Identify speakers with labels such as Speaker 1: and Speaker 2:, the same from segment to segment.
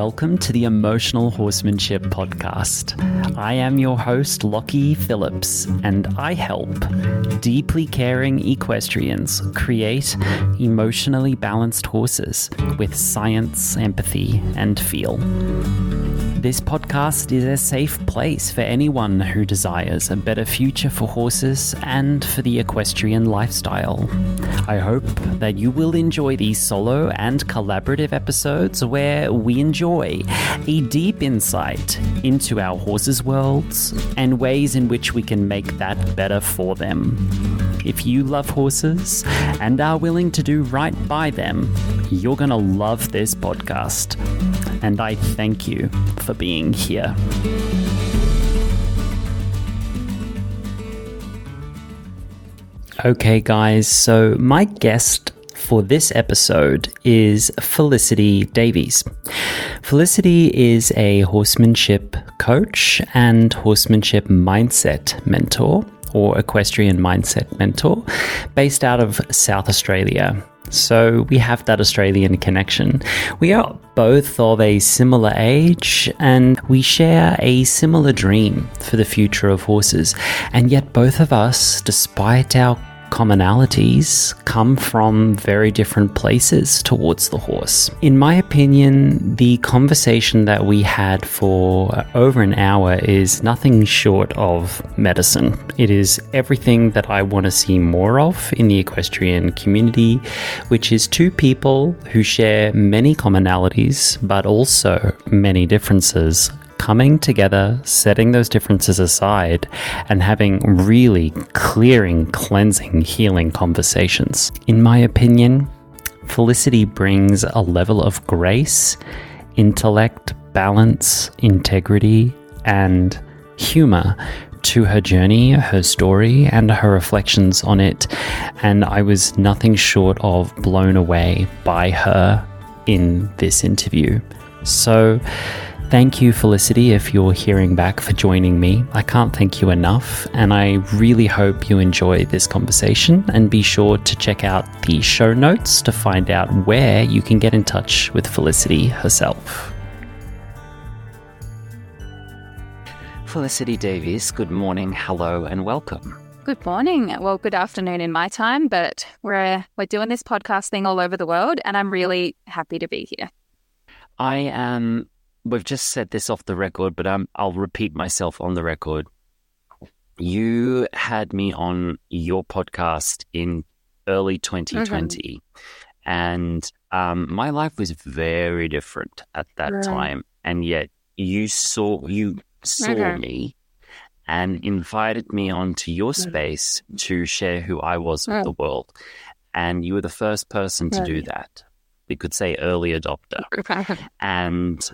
Speaker 1: welcome to the Emotional Horsemanship Podcast. I am your host, Lockie Phillips, and I help deeply caring equestrians create emotionally balanced horses with science, empathy, and feel. This podcast is a safe place for anyone who desires a better future for horses and for the equestrian lifestyle. I hope that you will enjoy these solo and collaborative episodes where we enjoy a deep insight into our horses' worlds and ways in which we can make that better for them. If you love horses and are willing to do right by them, you're going to love this podcast. And I thank you for being here. Okay, guys, so my guest for this episode is Felicity Davies. Felicity is a horsemanship coach and horsemanship mindset mentor, or equestrian mindset mentor, based out of South Australia. So we have that Australian connection. We are both of a similar age and we share a similar dream for the future of horses. And yet both of us, despite our commonalities, come from very different places towards the horse. In my opinion, the conversation that we had for over an hour is nothing short of medicine. It is everything that I want to see more of in the equestrian community, which is two people who share many commonalities, but also many differences, coming together, setting those differences aside, and having really clearing, cleansing, healing conversations. In my opinion, Felicity brings a level of grace, intellect, balance, integrity, and humor to her journey, her story, and her reflections on it. And I was nothing short of blown away by her in this interview. So, thank you, Felicity, if you're hearing back, for joining me. I can't thank you enough, and I really hope you enjoy this conversation, and be sure to check out the show notes to find out where you can get in touch with Felicity herself. Felicity Davies, good morning, hello, and welcome.
Speaker 2: Good morning. Well, good afternoon in my time, but we're doing this podcast thing all over the world, and I'm really happy to be here.
Speaker 1: We've just said this off the record, but I'll repeat myself on the record. You had me on your podcast in early 2020, and my life was very different at that time. And yet you saw me and invited me onto your space to share who I was with the world. And you were the first person to do that. We could say early adopter. And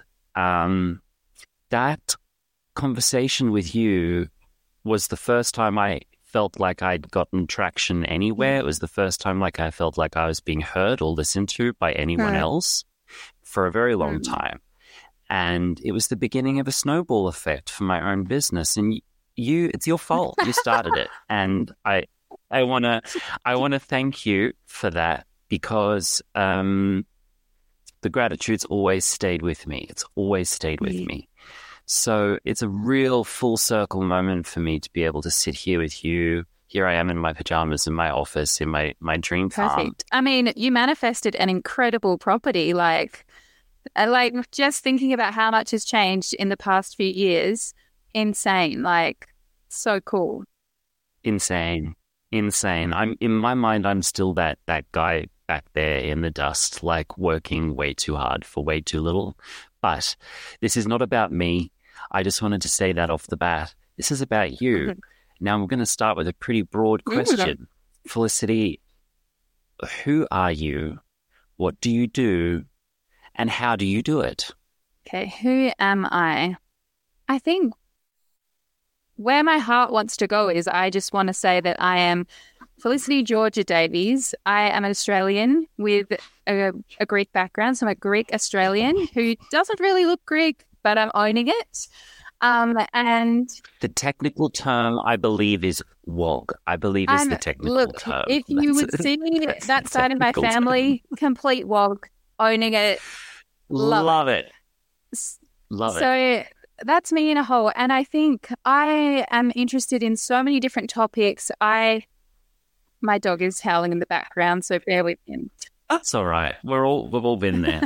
Speaker 1: that conversation with you was the first time I felt like I'd gotten traction anywhere. It was the first time I felt like I was being heard or listened to by anyone else for a very long time. And it was the beginning of a snowball effect for my own business. And it's your fault. You started it. And I want to thank you for that, because the gratitude's always stayed with me. It's always stayed with me. So it's a real full circle moment for me to be able to sit here with you. Here I am in my pajamas in my office, in my dream farm.
Speaker 2: Perfect. I mean, you manifested an incredible property. Like just thinking about how much has changed in the past few years. Insane. So cool. Insane.
Speaker 1: In my mind, I'm still that guy back there in the dust, working way too hard for way too little. But this is not about me. I just wanted to say that off the bat. This is about you. Now I'm going to start with a pretty broad question. Felicity, who are you? What do you do? And how do you do it?
Speaker 2: Okay, who am I? I think where my heart wants to go is I just want to say that I am Felicity Georgia Davies. I am an Australian with a Greek background, so I'm a Greek Australian who doesn't really look Greek, but I'm owning it. And
Speaker 1: the technical term, I believe, is WOG. I believe is the technical term.
Speaker 2: If you would see that side of my family, complete WOG, owning it.
Speaker 1: Love it. Love it.
Speaker 2: So that's me in a whole. And I think I am interested in so many different topics. My dog is howling in the background, so bear with him.
Speaker 1: That's all right. We've all been there.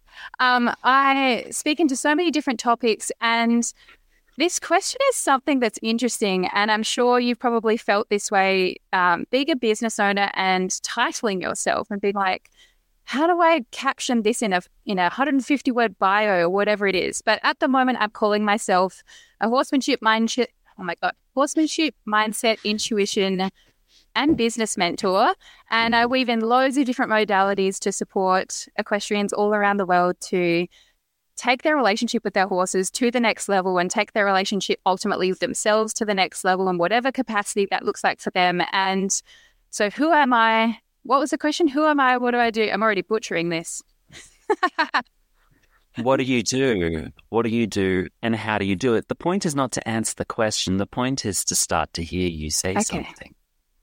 Speaker 2: I speak into so many different topics, and this question is something that's interesting, and I'm sure you've probably felt this way, being a business owner and titling yourself and being like, how do I caption this in a 150-word bio or whatever it is? But at the moment, I'm calling myself a horsemanship mindset, intuition, and business mentor. And I weave in loads of different modalities to support equestrians all around the world to take their relationship with their horses to the next level and take their relationship ultimately with themselves to the next level in whatever capacity that looks like for them. And so who am I? What was the question? Who am I? What do I do? I'm already butchering this.
Speaker 1: What do you do? What do you do? And how do you do it? The point is not to answer the question. The point is to start to hear you say something.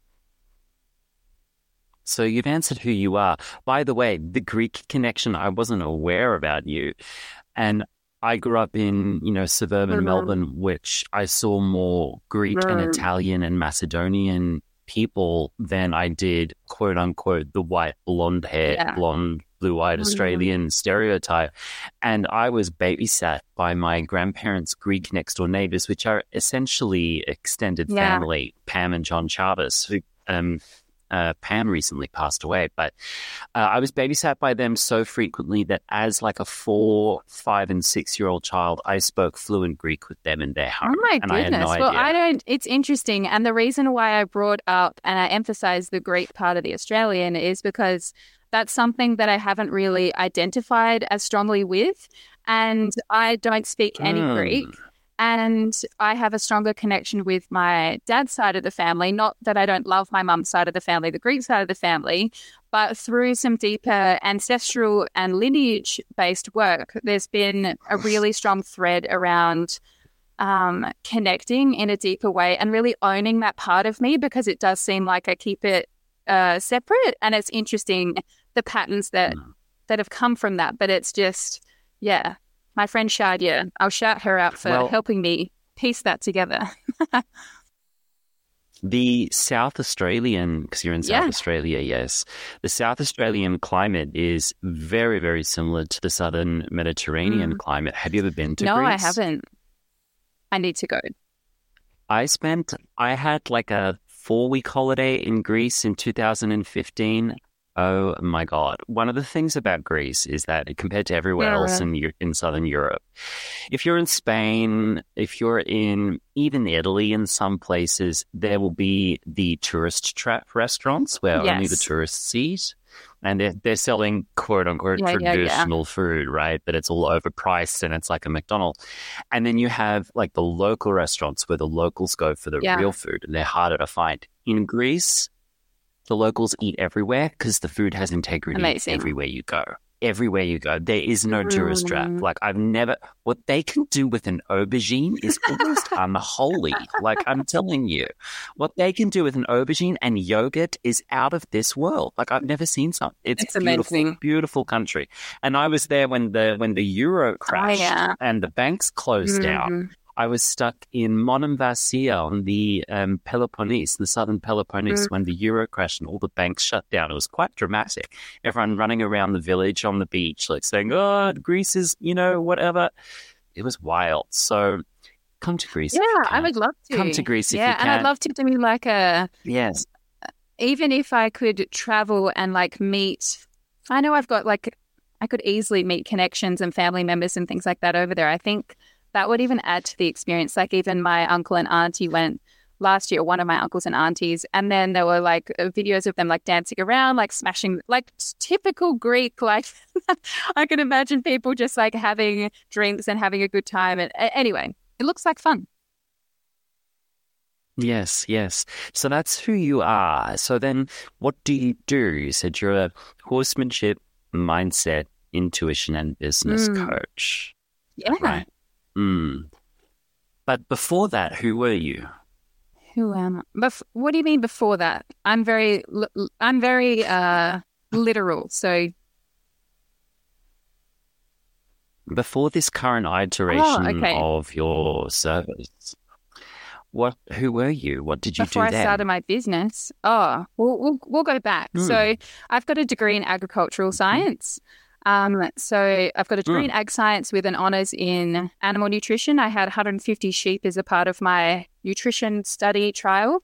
Speaker 1: So you've answered who you are. By the way, the Greek connection, I wasn't aware about you. And I grew up in, suburban Melbourne, which I saw more Greek and Italian and Macedonian people than I did, quote unquote, the white, blonde hair, blonde, blue-eyed Australian stereotype. And I was babysat by my grandparents' Greek next-door neighbors, which are essentially extended family, Pam and John Chavez, who Pam recently passed away, but I was babysat by them so frequently that as like a 4, 5, and 6-year-old child, I spoke fluent Greek with them in their home.
Speaker 2: Oh my
Speaker 1: and
Speaker 2: goodness!
Speaker 1: I had no idea.
Speaker 2: It's interesting, and the reason why I brought up and I emphasize the Greek part of the Australian is because that's something that I haven't really identified as strongly with, and I don't speak any Greek. And I have a stronger connection with my dad's side of the family. Not that I don't love my mum's side of the family, the Greek side of the family, but through some deeper ancestral and lineage-based work, there's been a really strong thread around connecting in a deeper way and really owning that part of me, because it does seem like I keep it separate. And it's interesting, the patterns that have come from that. But it's just, my friend Shadia, I'll shout her out for helping me piece that together.
Speaker 1: The South Australian, because you're in South Australia, yes. The South Australian climate is very, very similar to the Southern Mediterranean climate. Have you ever been to Greece?
Speaker 2: No, I haven't. I need to go.
Speaker 1: I had like a 4-week holiday in Greece in 2015. Oh my God. One of the things about Greece is that compared to everywhere else in Southern Europe, if you're in Spain, if you're in even Italy, in some places, there will be the tourist trap restaurants where only the tourists eat. And they're selling, quote unquote, traditional food, right? But it's all overpriced and it's like a McDonald's. And then you have like the local restaurants where the locals go for the real food, and they're harder to find. In Greece, the locals eat everywhere because the food has integrity everywhere you go. Everywhere you go. There is no tourist trap. Like what they can do with an aubergine is almost unholy. Like I'm telling you, what they can do with an aubergine and yogurt is out of this world. Like I've never seen something. It's beautiful, amazing. Beautiful country. And I was there when the euro crashed and the banks closed down. I was stuck in Monemvasia on the Peloponnese, the southern Peloponnese, when the euro crashed and all the banks shut down. It was quite dramatic. Everyone running around the village on the beach, like saying, "Oh, Greece is, whatever." It was wild. So come to Greece.
Speaker 2: Yeah, I would love to.
Speaker 1: Come to Greece if you can.
Speaker 2: Yeah, and I'd love to do like
Speaker 1: yes.
Speaker 2: Even if I could travel and like meet, I know I've got like, I could easily meet connections and family members and things like that over there. I think that would even add to the experience. Like even my uncle and auntie went last year, one of my uncles and aunties, and then there were like videos of them like dancing around, like smashing, like typical Greek, like I can imagine people just like having drinks and having a good time. And anyway, it looks like fun.
Speaker 1: Yes. So that's who you are. So then what do? You said you're a horsemanship, mindset, intuition, and business coach.
Speaker 2: Yeah.
Speaker 1: Right. But before that, who were you?
Speaker 2: Who am I? What do you mean before that? I'm very literal. So
Speaker 1: before this current iteration of your service, who were you? What did you
Speaker 2: Before
Speaker 1: do then?
Speaker 2: I started my business? We'll go back. So I've got a degree in agricultural science. So I've got a degree in ag science with an honours in animal nutrition. I had 150 sheep as a part of my nutrition study trial.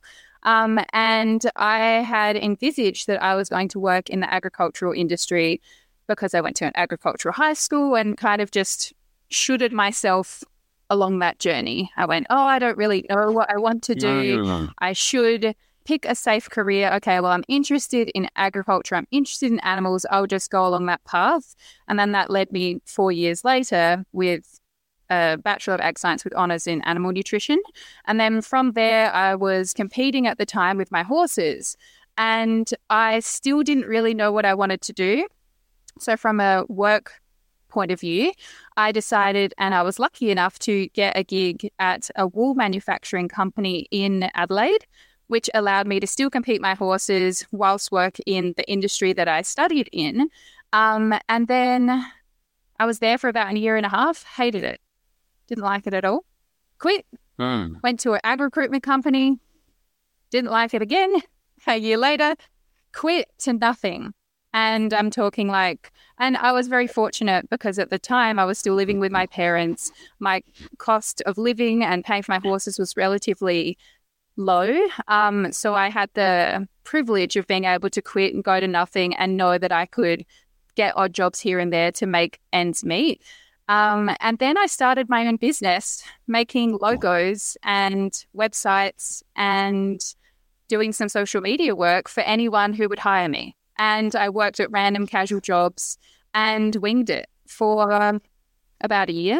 Speaker 2: And I had envisaged that I was going to work in the agricultural industry because I went to an agricultural high school and kind of just shooted myself along that journey. I went, I don't really know what I want to do.
Speaker 1: No.
Speaker 2: I should pick a safe career. Okay, well, I'm interested in agriculture. I'm interested in animals. I'll just go along that path. And then that led me 4 years later with a Bachelor of Ag Science with honours in animal nutrition. And then from there, I was competing at the time with my horses. And I still didn't really know what I wanted to do. So from a work point of view, I decided, and I was lucky enough to get a gig at a wool manufacturing company in Adelaide, which allowed me to still compete my horses whilst work in the industry that I studied in. And then I was there for about a year and a half, hated it, didn't like it at all, quit, went to an ag recruitment company, didn't like it again, a year later, quit to nothing. And I'm talking and I was very fortunate because at the time I was still living with my parents. My cost of living and paying for my horses was relatively low. So I had the privilege of being able to quit and go to nothing and know that I could get odd jobs here and there to make ends meet. And then I started my own business, making logos and websites and doing some social media work for anyone who would hire me. And I worked at random casual jobs and winged it for about a year.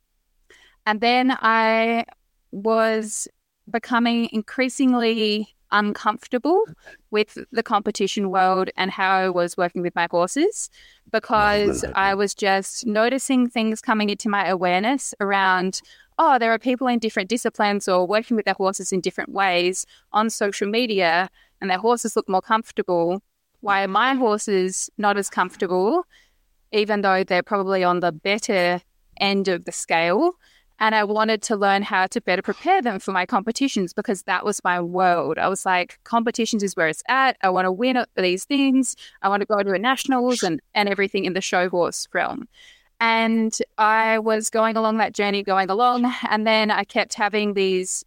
Speaker 2: And then I was becoming increasingly uncomfortable with the competition world and how I was working with my horses, because I was just noticing things coming into my awareness around, there are people in different disciplines or working with their horses in different ways on social media, and their horses look more comfortable. Why are my horses not as comfortable, even though they're probably on the better end of the scale? And I wanted to learn how to better prepare them for my competitions, because that was my world. I was like, competitions is where it's at. I want to win at these things. I want to go to a nationals and everything in the show horse realm. And I was going along that journey, and then I kept having these,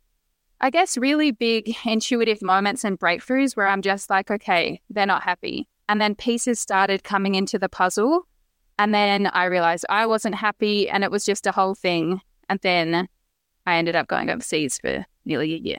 Speaker 2: I guess, really big intuitive moments and breakthroughs where I'm just like, okay, they're not happy. And then pieces started coming into the puzzle. And then I realized I wasn't happy, and it was just a whole thing. And then I ended up going overseas for nearly a year.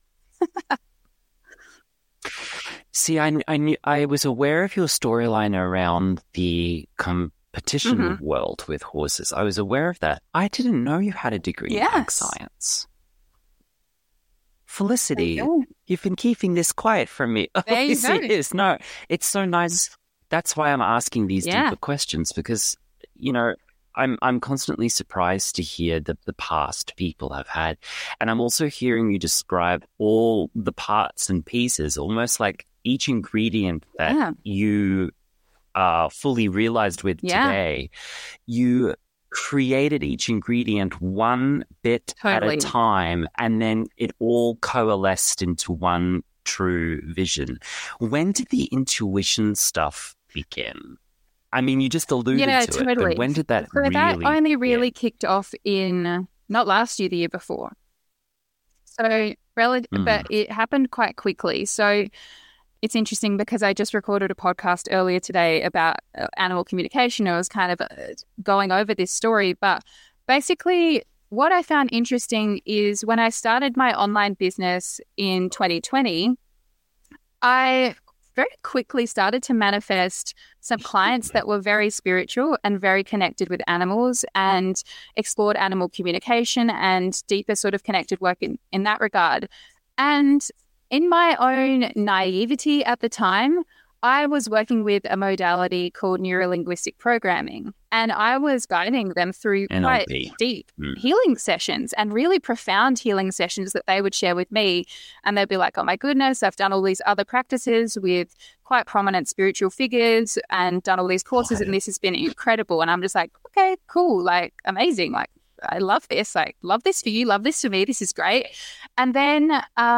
Speaker 1: See, I was aware of your storyline around the competition world with horses. I was aware of that. I didn't know you had a degree in ag science. Felicity, you've been keeping this quiet from me.
Speaker 2: There you go.
Speaker 1: It is. No, it's so nice. That's why I'm asking these deeper questions, because, I'm constantly surprised to hear the past people have had. And I'm also hearing you describe all the parts and pieces, almost like each ingredient that you fully realized with today. You created each ingredient one bit at a time, and then it all coalesced into one true vision. When did the intuition stuff begin? I mean, you just alluded to it, but when did that
Speaker 2: that only really kicked off in, not last year, the year before. So, but it happened quite quickly. So it's interesting because I just recorded a podcast earlier today about animal communication. I was kind of going over this story, but basically what I found interesting is when I started my online business in 2020, I very quickly started to manifest some clients that were very spiritual and very connected with animals and explored animal communication and deeper sort of connected work in that regard. And in my own naivety at the time, I was working with a modality called neurolinguistic programming, and I was guiding them through quite deep healing sessions and really profound healing sessions that they would share with me. And they'd be like, oh my goodness, I've done all these other practices with quite prominent spiritual figures and done all these courses, and this has been incredible. And I'm just like, okay, cool, like amazing, like I love this, like love this for you, love this for me, this is great. And then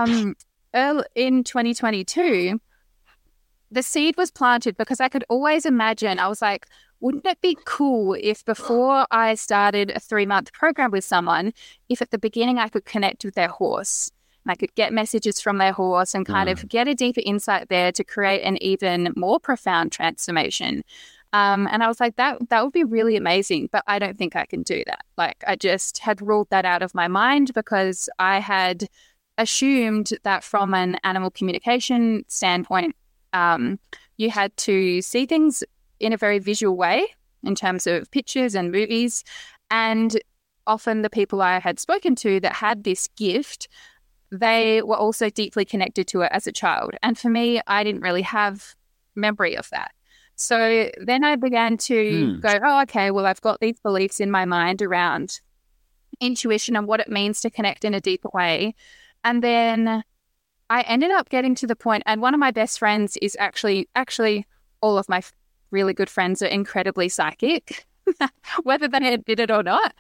Speaker 2: early in 2022, the seed was planted because I could always imagine, I was like, wouldn't it be cool if before I started a 3-month program with someone, if at the beginning I could connect with their horse and I could get messages from their horse and kind of get a deeper insight there to create an even more profound transformation. And I was like, that would be really amazing, but I don't think I can do that. Like I just had ruled that out of my mind because I had assumed that from an animal communication standpoint, you had to see things in a very visual way in terms of pictures and movies. And often the people I had spoken to that had this gift, they were also deeply connected to it as a child. And for me, I didn't really have memory of that. So then I began to go, oh, okay, well, I've got these beliefs in my mind around intuition and what it means to connect in a deeper way. And then I ended up getting to the point, and one of my best friends is actually all of my really good friends are incredibly psychic, whether they admit it or not.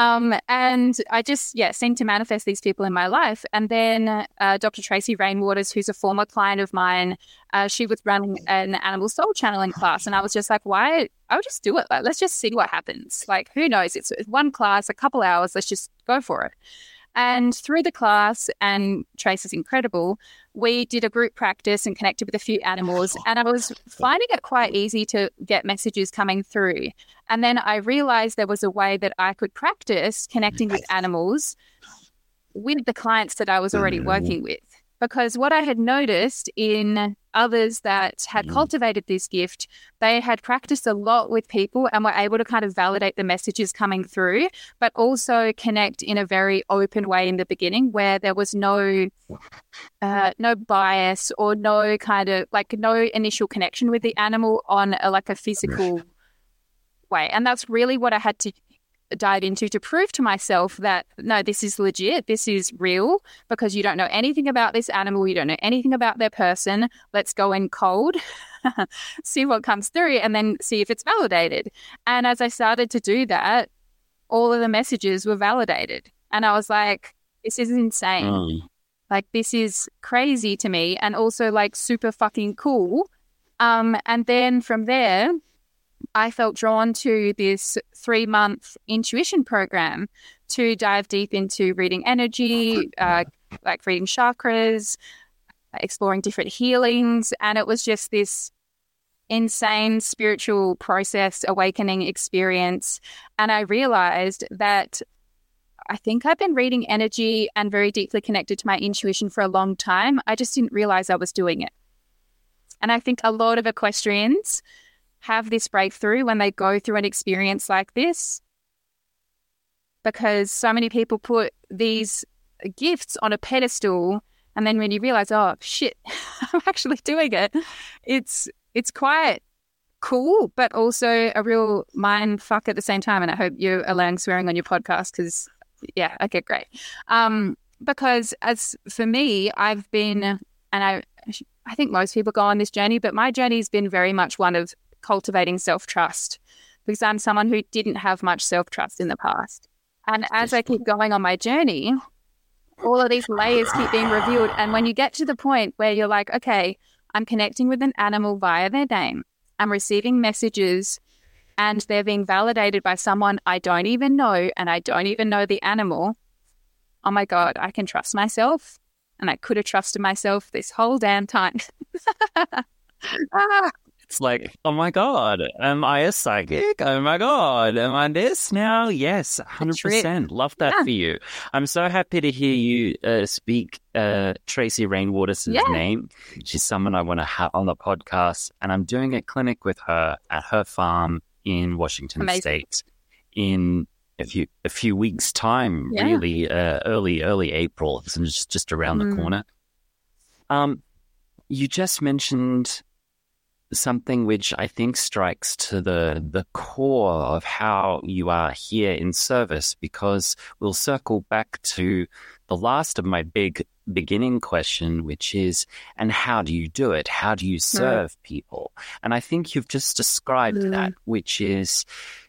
Speaker 2: And I just, seemed to manifest these people in my life. And then Dr. Tracy Rainwaters, who's a former client of mine, she was running an animal soul channeling class. And I was just like, why? I'll just do it. Like, let's just see what happens. Like, who knows? It's one class, a couple hours. Let's just go for it. And through the class, and Trace is incredible, we did a group practice and connected with a few animals. And I was finding it quite easy to get messages coming through. And then I realized there was a way that I could practice connecting with animals with the clients that I was already working with. Because what I had noticed in others that had cultivated this gift, they had practiced a lot with people and were able to kind of validate the messages coming through, but also connect in a very open way in the beginning where there was no bias or no kind of like no initial connection with the animal on a physical way. And that's really what I had to dive into to prove to myself that, no, this is legit, this is real, because you don't know anything about this animal, you don't know anything about their person. Let's go in cold, see what comes through, and then see if it's validated. And as I started to do that, all of the messages were validated. And I was like, this is insane. Like, this is crazy to me, and also like super fucking cool. And then from there, I felt drawn to this 3-month intuition program to dive deep into reading energy, like reading chakras, exploring different healings. And it was just this insane spiritual process, awakening experience. And I realized that I think I've been reading energy and very deeply connected to my intuition for a long time. I just didn't realize I was doing it. And I think a lot of equestrians have this breakthrough when they go through an experience like this, because so many people put these gifts on a pedestal, and then when you realize, oh shit, I'm actually doing it, it's quite cool, but also a real mind fuck at the same time. And I hope you're allowing swearing on your podcast, because okay, great. Because as for me, I've been, and I think most people go on this journey, but my journey has been very much one of cultivating self-trust, because I'm someone who didn't have much self-trust in the past. And as I keep going on my journey, all of these layers keep being revealed. And when you get to the point where you're like, okay, I'm connecting with an animal via their name, I'm receiving messages, and they're being validated by someone I don't even know, and I don't even know the animal. Oh my God, I can trust myself. And I could have trusted myself this whole damn time.
Speaker 1: It's like, oh my God, am I a psychic? Oh my God, am I this now? Yes, 100%. Love that for you. I'm so happy to hear you speak Tracy Rainwaters' name. She's someone I want to have on the podcast, and I'm doing a clinic with her at her farm in Washington State in a few weeks' time, really early April. So just around the corner. You just mentioned something which I think strikes to the core of how you are here in service, because we'll circle back to the last of my big beginning question, which is, and how do you do it? How do you serve people? And I think you've just described that, which is,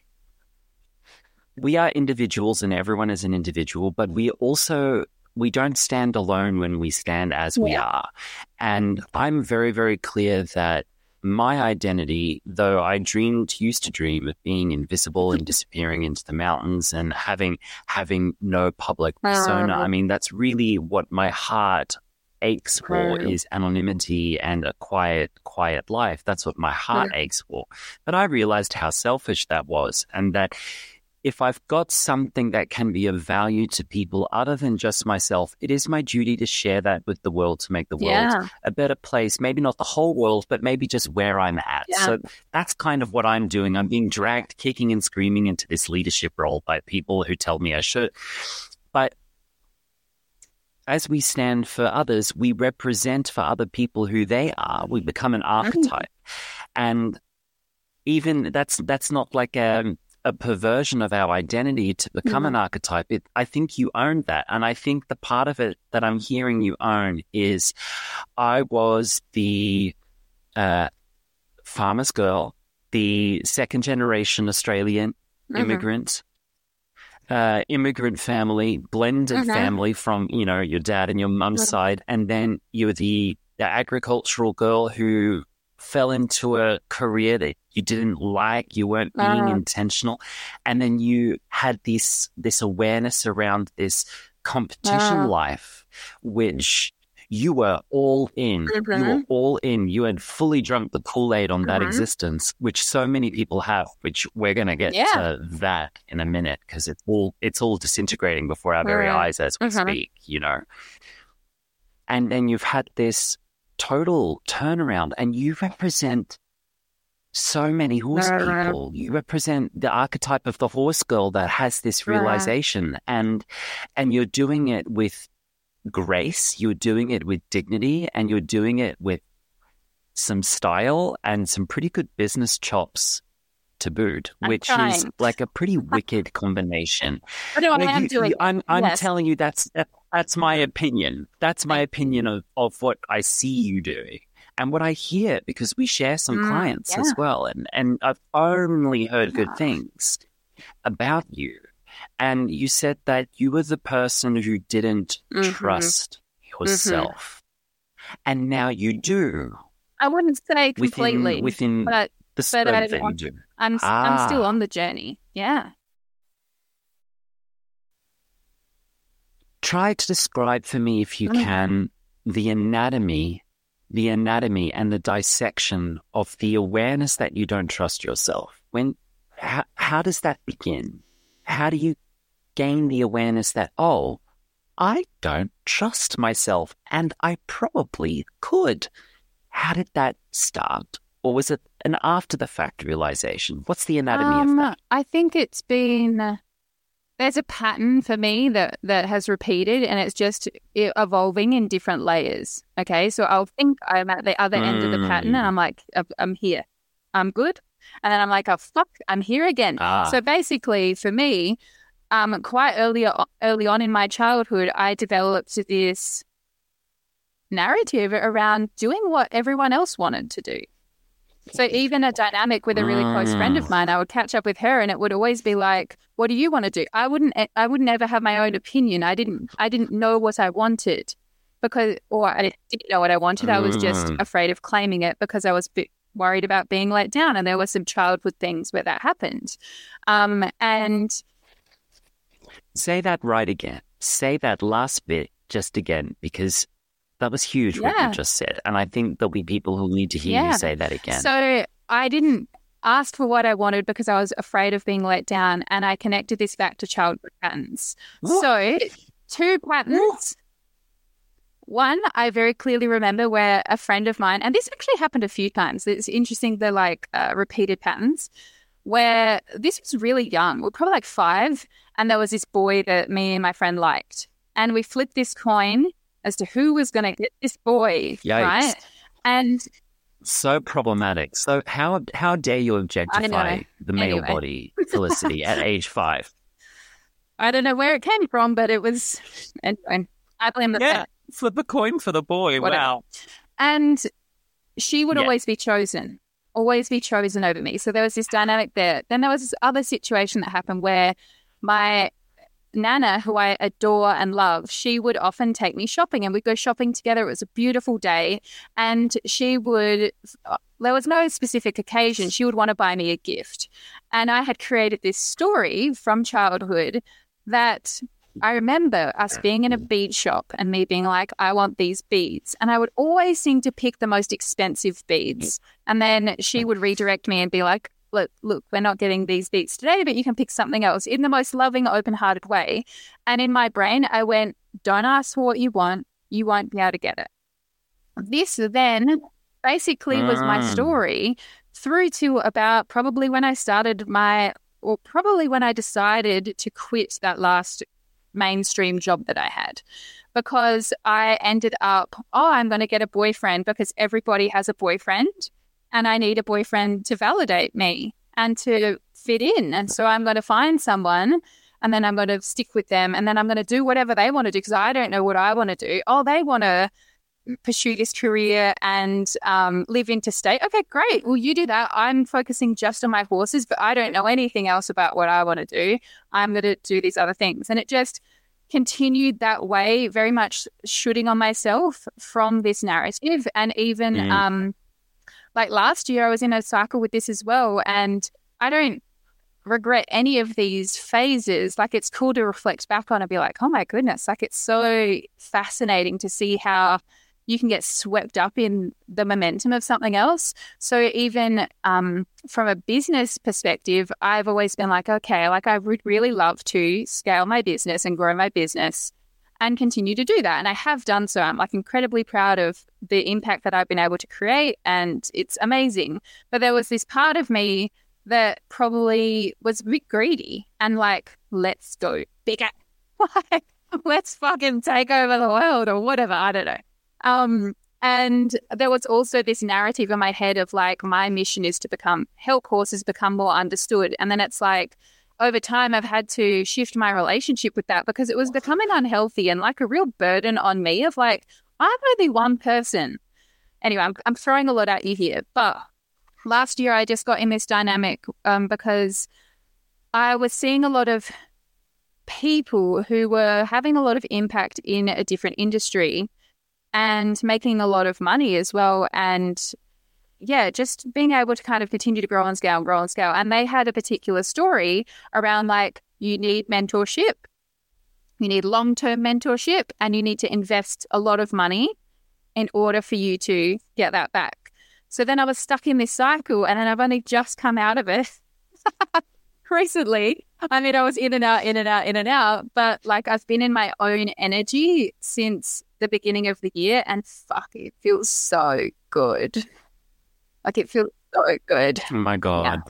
Speaker 1: we are individuals and everyone is an individual, but we don't stand alone when we stand as we are. And I'm very, very clear that my identity, though I used to dream of being invisible and disappearing into the mountains and having no public persona. I mean, that's really what my heart aches for, is anonymity and a quiet life. That's what my heart aches for. But I realized how selfish that was, and that if I've got something that can be of value to people other than just myself, it is my duty to share that with the world, to make the world a better place. Maybe not the whole world, but maybe just where I'm at. So that's kind of what I'm doing. I'm being dragged kicking and screaming into this leadership role by people who tell me I should. But as we stand for others, we represent for other people who they are. We become an archetype. And even that's not like a perversion of our identity to become an archetype. I think you own that. And I think the part of it that I'm hearing you own is, I was the farmer's girl, the second generation Australian immigrant family, blended family from, your dad and your mum's side. And then you're the agricultural girl who fell into a career that you didn't like, you weren't being intentional. And then you had this awareness around this competition life, which you were all in. You were all in. You had fully drunk the Kool-Aid on that existence, which so many people have, which we're going to get to that in a minute, because it's all disintegrating before our very eyes as we speak, And then you've had this total turnaround, and you represent so many horse people. You represent the archetype of the horse girl that has this realization, and you're doing it with grace, you're doing it with dignity, and you're doing it with some style and some pretty good business chops to boot, which is like a pretty wicked combination. I'm telling you, that's my opinion. That's my opinion of what I see you doing and what I hear, because we share some clients as well. And I've only heard good things about you. And you said that you were the person who didn't trust yourself. And now you do.
Speaker 2: I wouldn't say completely.
Speaker 1: Within
Speaker 2: but
Speaker 1: the strength that you do.
Speaker 2: I'm still on the journey. Yeah.
Speaker 1: Try to describe for me, if you can, the anatomy and the dissection of the awareness that you don't trust yourself. How does that begin? How do you gain the awareness that, I don't trust myself and I probably could? How did that start? Or was it an after-the-fact realization? What's the anatomy of that?
Speaker 2: I think it's been... There's a pattern for me that has repeated, and it's just evolving in different layers. Okay, so I'll think I'm at the other end of the pattern, and I'm like, I'm here. I'm good. And then I'm like, oh, fuck, I'm here again. So basically, for me, quite early on in my childhood, I developed this narrative around doing what everyone else wanted to do. So even a dynamic with a really close friend of mine, I would catch up with her and it would always be like, what do you want to do? I would never have my own opinion. I didn't know what I wanted I didn't know what I wanted. I was just afraid of claiming it because I was a bit worried about being let down. And there were some childhood things where that happened. And
Speaker 1: say that right again. Say that last bit just again, because that was huge what you just said. And I think there'll be people who need to hear you say that again.
Speaker 2: So I didn't ask for what I wanted because I was afraid of being let down. And I connected this back to childhood patterns. So 2 patterns. One, I very clearly remember where a friend of mine, and this actually happened a few times. It's interesting, the repeated patterns, where this was really young. We were probably like 5. And there was this boy that me and my friend liked. And we flipped this coin as to who was going to get this boy, right? And
Speaker 1: So problematic. So how dare you objectify the male body, Felicity, at age 5?
Speaker 2: I don't know where it came from, but it was. Anyway, I blame the
Speaker 1: Yeah, flip a coin for the boy.
Speaker 2: Whatever.
Speaker 1: Wow.
Speaker 2: And she would always be chosen over me. So there was this dynamic there. Then there was this other situation that happened where my Nana, who I adore and love, she would often take me shopping and we'd go shopping together. It was a beautiful day. And there was no specific occasion. She would want to buy me a gift. And I had created this story from childhood that I remember us being in a bead shop and me being like, I want these beads. And I would always seem to pick the most expensive beads. And then she would redirect me and be like, look, we're not getting these beats today, but you can pick something else, in the most loving, open-hearted way. And in my brain, I went, don't ask for what you want. You won't be able to get it. This then basically was my story through to about probably when I decided to quit that last mainstream job that I had, because I ended up, I'm going to get a boyfriend because everybody has a boyfriend. And I need a boyfriend to validate me and to fit in. And so I'm going to find someone and then I'm going to stick with them and then I'm going to do whatever they want to do because I don't know what I want to do. They want to pursue this career and live interstate. Okay, great. Well, you do that. I'm focusing just on my horses, but I don't know anything else about what I want to do. I'm going to do these other things. And it just continued that way, very much shooting on myself from this narrative. And even like last year, I was in a cycle with this as well, and I don't regret any of these phases. Like, it's cool to reflect back on and be like, oh my goodness, like it's so fascinating to see how you can get swept up in the momentum of something else. So even from a business perspective, I've always been like, okay, like I would really love to scale my business and grow my business and continue to do that. And I have done so. I'm like incredibly proud of the impact that I've been able to create, and it's amazing. But there was this part of me that probably was a bit greedy and like, let's go bigger. Like, let's fucking take over the world or whatever. I don't know. And there was also this narrative in my head of like, my mission is to help horses become more understood. And then it's like, over time, I've had to shift my relationship with that because it was becoming unhealthy and like a real burden on me of like, I'm only one person. Anyway, I'm throwing a lot at you here. But last year, I just got in this dynamic because I was seeing a lot of people who were having a lot of impact in a different industry and making a lot of money as well. And yeah, just being able to kind of continue to grow and scale. And they had a particular story around like, you need mentorship, you need long-term mentorship, and you need to invest a lot of money in order for you to get that back. So then I was stuck in this cycle, and then I've only just come out of it recently. I mean, I was in and out, but like I've been in my own energy since the beginning of the year, and fuck, it feels so good. Like, it feels so good.
Speaker 1: Oh my God. Yeah.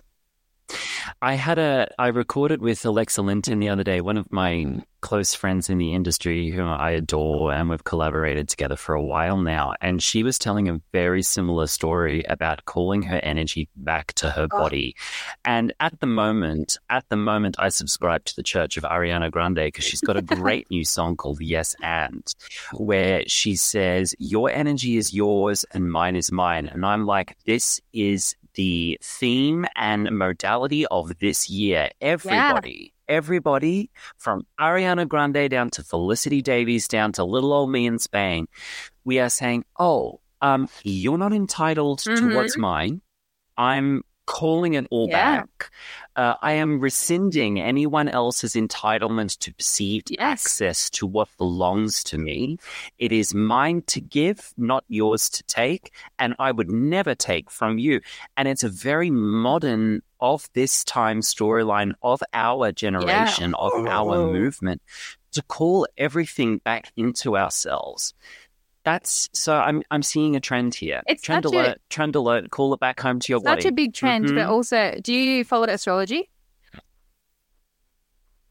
Speaker 1: I recorded with Alexa Linton the other day, one of my close friends in the industry whom I adore, and we've collaborated together for a while now. And she was telling a very similar story about calling her energy back to her body. And at the moment, I subscribe to the Church of Ariana Grande because she's got a great new song called Yes And, where she says, your energy is yours and mine is mine. And I'm like, this is the theme and modality of this year. Everybody from Ariana Grande down to Felicity Davies down to little old me in Spain, we are saying, you're not entitled to what's mine. I'm calling it all back. I am rescinding anyone else's entitlement to perceived access to what belongs to me. It is mine to give, not yours to take, and I would never take from you. And it's a very modern, of this time storyline of our generation, of our movement, to call everything back into ourselves. That's so. I'm seeing a trend here.
Speaker 2: It's
Speaker 1: trend alert. Call it back home to your body.
Speaker 2: Such a big trend, but also, do you follow astrology?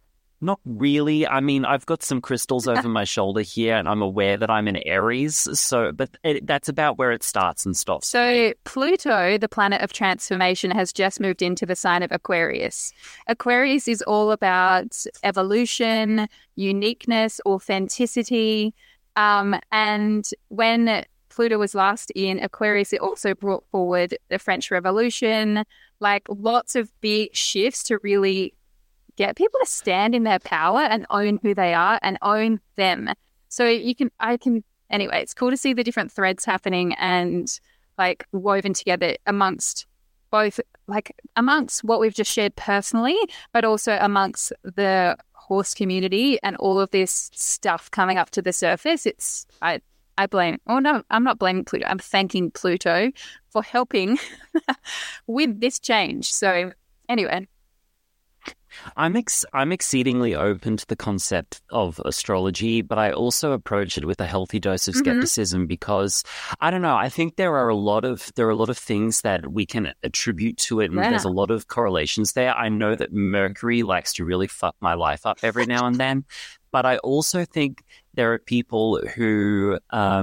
Speaker 1: Not really. I mean, I've got some crystals over my shoulder here, and I'm aware that I'm in Aries. So, but that's about where it starts and stops.
Speaker 2: So Pluto, the planet of transformation, has just moved into the sign of Aquarius. Aquarius is all about evolution, uniqueness, authenticity. And when Pluto was last in Aquarius, it also brought forward the French Revolution, like lots of big shifts to really get people to stand in their power and own who they are and own them. So anyway, it's cool to see the different threads happening and like woven together amongst both, like amongst what we've just shared personally, but also amongst the horse community and all of this stuff coming up to the surface. I'm not blaming Pluto. I'm thanking Pluto for helping with this change. So anyway.
Speaker 1: I'm exceedingly open to the concept of astrology, but I also approach it with a healthy dose of skepticism because I don't know. I think there are a lot of things that we can attribute to it, and there's a lot of correlations there. I know that Mercury likes to really fuck my life up every now and then, but I also think there are people who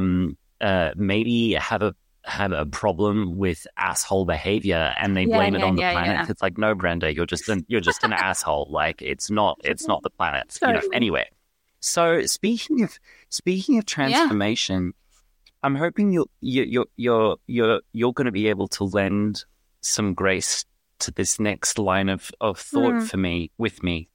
Speaker 1: maybe have a problem with asshole behavior and they blame it on the planet. It's like, no, Brenda, you're just an asshole. Like it's not the planet.
Speaker 2: Totally.
Speaker 1: Anyway, so speaking of transformation, I'm hoping you're going to be able to lend some grace to this next line of thought with me.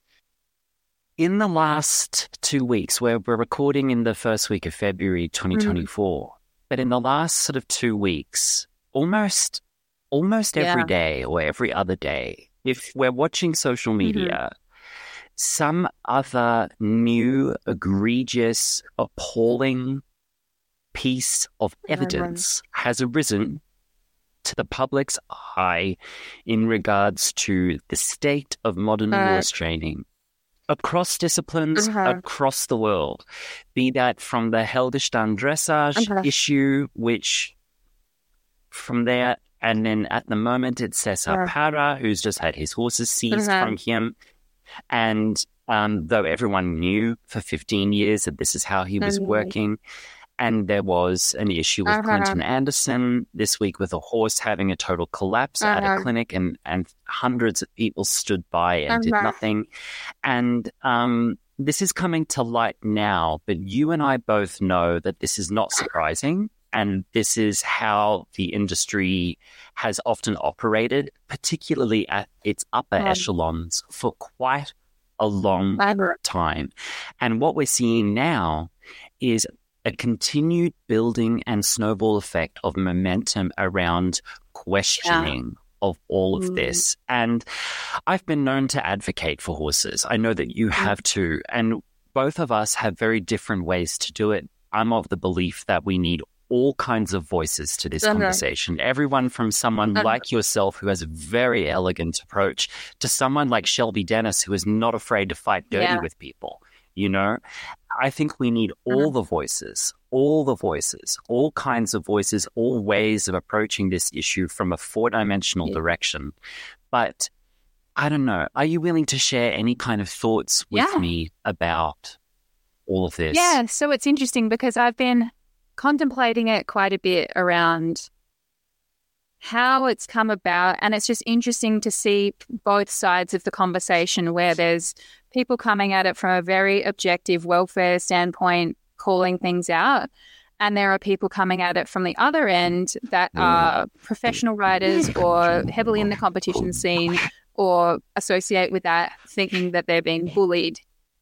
Speaker 1: In the last 2 weeks, where we're recording in the first week of February 2024. But in the last sort of 2 weeks, almost every day or every other day, if we're watching social media, some other new, egregious, appalling piece of evidence has arisen to the public's eye in regards to the state of modern horse training. Across disciplines, across the world, be that from the Heldestern dressage issue, which from there, and then at the moment it's Cesar Para, who's just had his horses seized from him. And though everyone knew for 15 years that this is how he was working, and there was an issue with Clinton Anderson this week with a horse having a total collapse at a clinic, and hundreds of people stood by and did nothing. And this is coming to light now, but you and I both know that this is not surprising. And this is how the industry has often operated, particularly at its upper echelons, for quite a long time. And what we're seeing now is a continued building and snowball effect of momentum around questioning of all of this. And I've been known to advocate for horses. I know that you have too. And both of us have very different ways to do it. I'm of the belief that we need all kinds of voices to this conversation. Everyone from someone like yourself who has a very elegant approach to someone like Shelby Dennis who is not afraid to fight dirty with people. You know, I think we need all the voices, all kinds of voices, all ways of approaching this issue from a four-dimensional direction. But I don't know. Are you willing to share any kind of thoughts with me about all of this?
Speaker 2: Yeah, so it's interesting because I've been contemplating it quite a bit around how it's come about, and it's just interesting to see both sides of the conversation where there's people coming at it from a very objective welfare standpoint, calling things out, and there are people coming at it from the other end that are professional riders or heavily in the competition scene or associate with that, thinking that they're being bullied.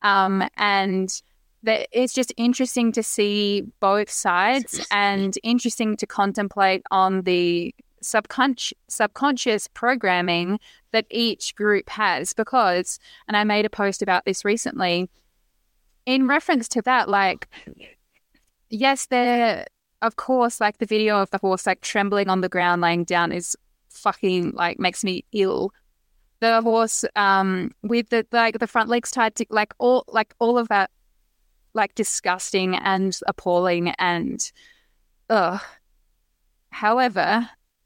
Speaker 2: And that it's just interesting to see both sides and interesting to contemplate on the subconscious programming that each group has, because, and I made a post about this recently in reference to that, like, yes, there, of course, like the video of the horse like trembling on the ground laying down is fucking like makes me ill. The horse with the front legs tied to all of that, like disgusting and appalling and however,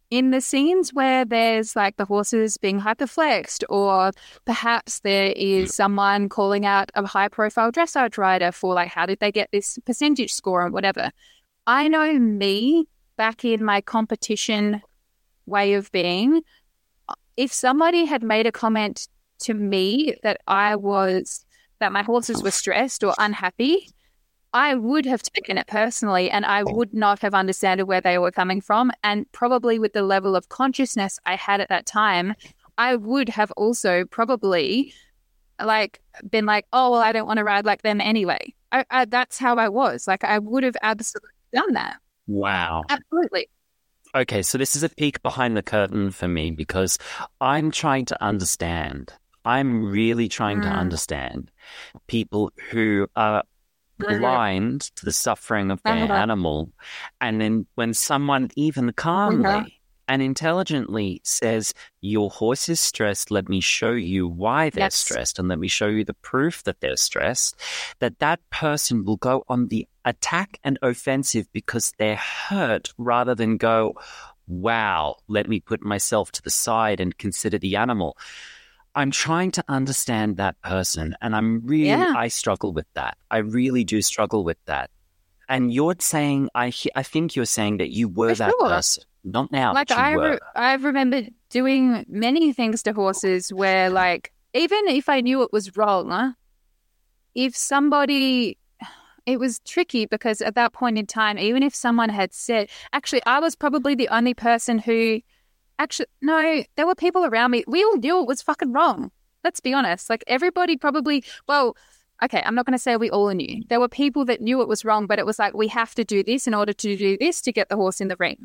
Speaker 2: in the scenes where there's like the horses being hyperflexed, or perhaps there is someone calling out a high profile dressage rider for like, how did they get this percentage score or whatever. I know me back in my competition way of being, if somebody had made a comment to me that my horses were stressed or unhappy, I would have taken it personally, and I would not have understood where they were coming from. And probably with the level of consciousness I had at that time, I would have also probably like been like, oh, well, I don't want to ride like them anyway. That's how I was. Like, I would have absolutely done that.
Speaker 1: Wow.
Speaker 2: Absolutely.
Speaker 1: Okay, so this is a peek behind the curtain for me, because I'm trying to understand. I'm really trying to understand people who are blind to the suffering of their animal. And then when someone even calmly and intelligently says, your horse is stressed, let me show you why they're stressed, and let me show you the proof that they're stressed, that person will go on the attack and offensive because they're hurt, rather than go, wow, let me put myself to the side and consider the animal. I'm trying to understand that person, and I struggle with that. I really do struggle with that. And you're saying, I think you're saying that you were that person. Not now,
Speaker 2: like,
Speaker 1: but you were.
Speaker 2: I remember doing many things to horses where, like, even if I knew it was wrong, if somebody... It was tricky because at that point in time, even if someone had said... Actually, I was probably the only person who... Actually, no, there were people around me. We all knew it was fucking wrong. Let's be honest. Like, everybody probably... Well, okay, I'm not going to say we all knew. There were people that knew it was wrong, but it was like, we have to do this in order to do this to get the horse in the ring.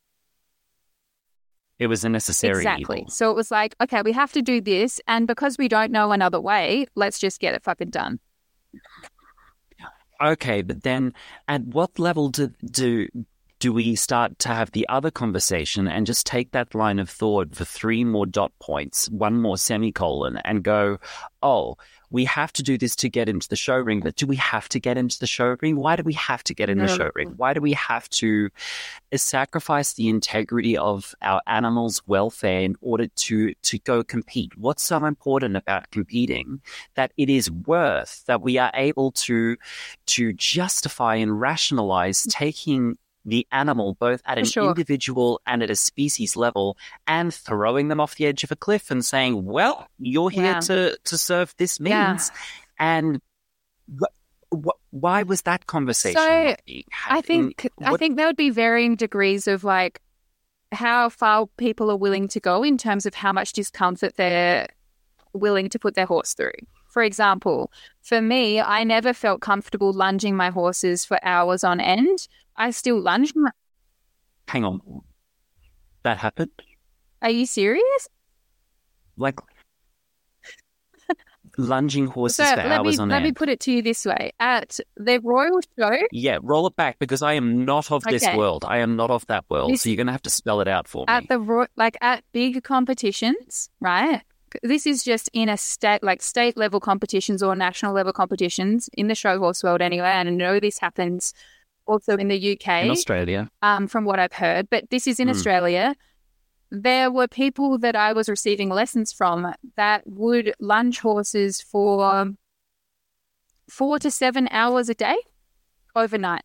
Speaker 1: It was a necessary
Speaker 2: Exactly.
Speaker 1: evil.
Speaker 2: So it was like, okay, we have to do this, and because we don't know another way, let's just get it fucking done.
Speaker 1: Okay, but then at what level do we start to have the other conversation and just take that line of thought for 3 more dot points, 1 more semicolon, and go, oh, we have to do this to get into the show ring, but do we have to get into the show ring? Why do we have to get in the show ring? Why do we have to sacrifice the integrity of our animals' welfare in order to go compete? What's so important about competing that it is worth that we are able to justify and rationalize taking the animal both at an individual and at a species level and throwing them off the edge of a cliff and saying, well, you're here to serve this means. And why was that conversation?
Speaker 2: So I think there would be varying degrees of like how far people are willing to go in terms of how much discomfort they're willing to put their horse through. For example, for me, I never felt comfortable lunging my horses for hours on end. I still lunge.
Speaker 1: Hang on. That happened?
Speaker 2: Are you serious?
Speaker 1: Like lunging horses for hours on end.
Speaker 2: Let me put it to you this way. At the Royal Show...
Speaker 1: Yeah, roll it back, because I am not of this world. I am not of that world. So you're going to have to spell it out for me.
Speaker 2: At big competitions, right? This is just in a state level competitions or national level competitions in the show horse world anyway. And I know this happens also in the UK.
Speaker 1: In Australia.
Speaker 2: From what I've heard. But this is in Australia. There were people that I was receiving lessons from that would lunge horses for 4 to 7 hours a day overnight.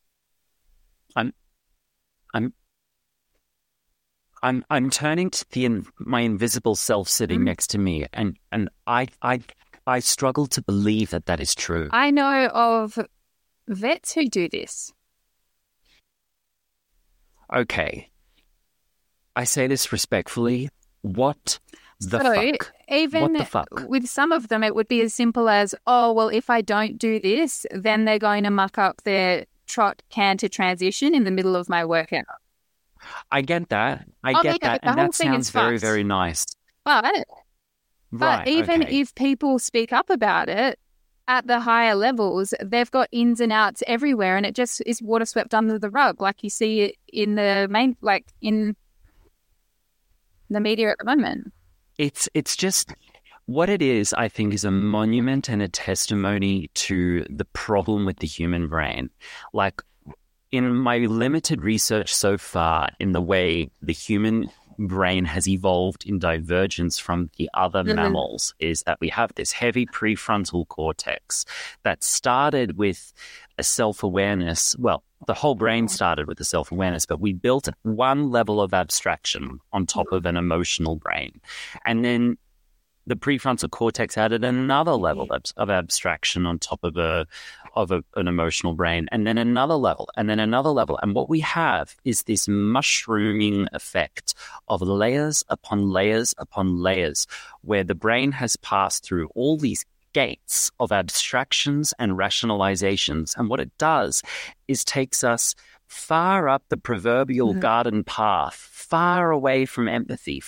Speaker 1: I'm turning to my invisible self sitting next to me, and I struggle to believe that is true.
Speaker 2: I know of vets who do this.
Speaker 1: Okay. I say this respectfully. What the fuck?
Speaker 2: Even
Speaker 1: what the fuck?
Speaker 2: With some of them, it would be as simple as, oh, well, if I don't do this, then they're going to muck up their trot canter transition in the middle of my workout.
Speaker 1: I get that. I get that. And that sounds very, very nice.
Speaker 2: But even if people speak up about it, at the higher levels, they've got ins and outs everywhere, and it just is water swept under the rug, like you see it in the in the media at the moment.
Speaker 1: It's just what it is. I think is a monument and a testimony to the problem with the human brain. Like, in my limited research so far in the way the human brain has evolved in divergence from the other mammals is that we have this heavy prefrontal cortex that started with a self-awareness. Well, the whole brain started with a self-awareness, but we built one level of abstraction on top of an emotional brain. And then the prefrontal cortex added another level of abstraction on top of an emotional brain, and then another level, and then another level. And what we have is this mushrooming effect of layers upon layers upon layers, where the brain has passed through all these gates of abstractions and rationalizations. And what it does is takes us far up the proverbial garden path, far away from empathy,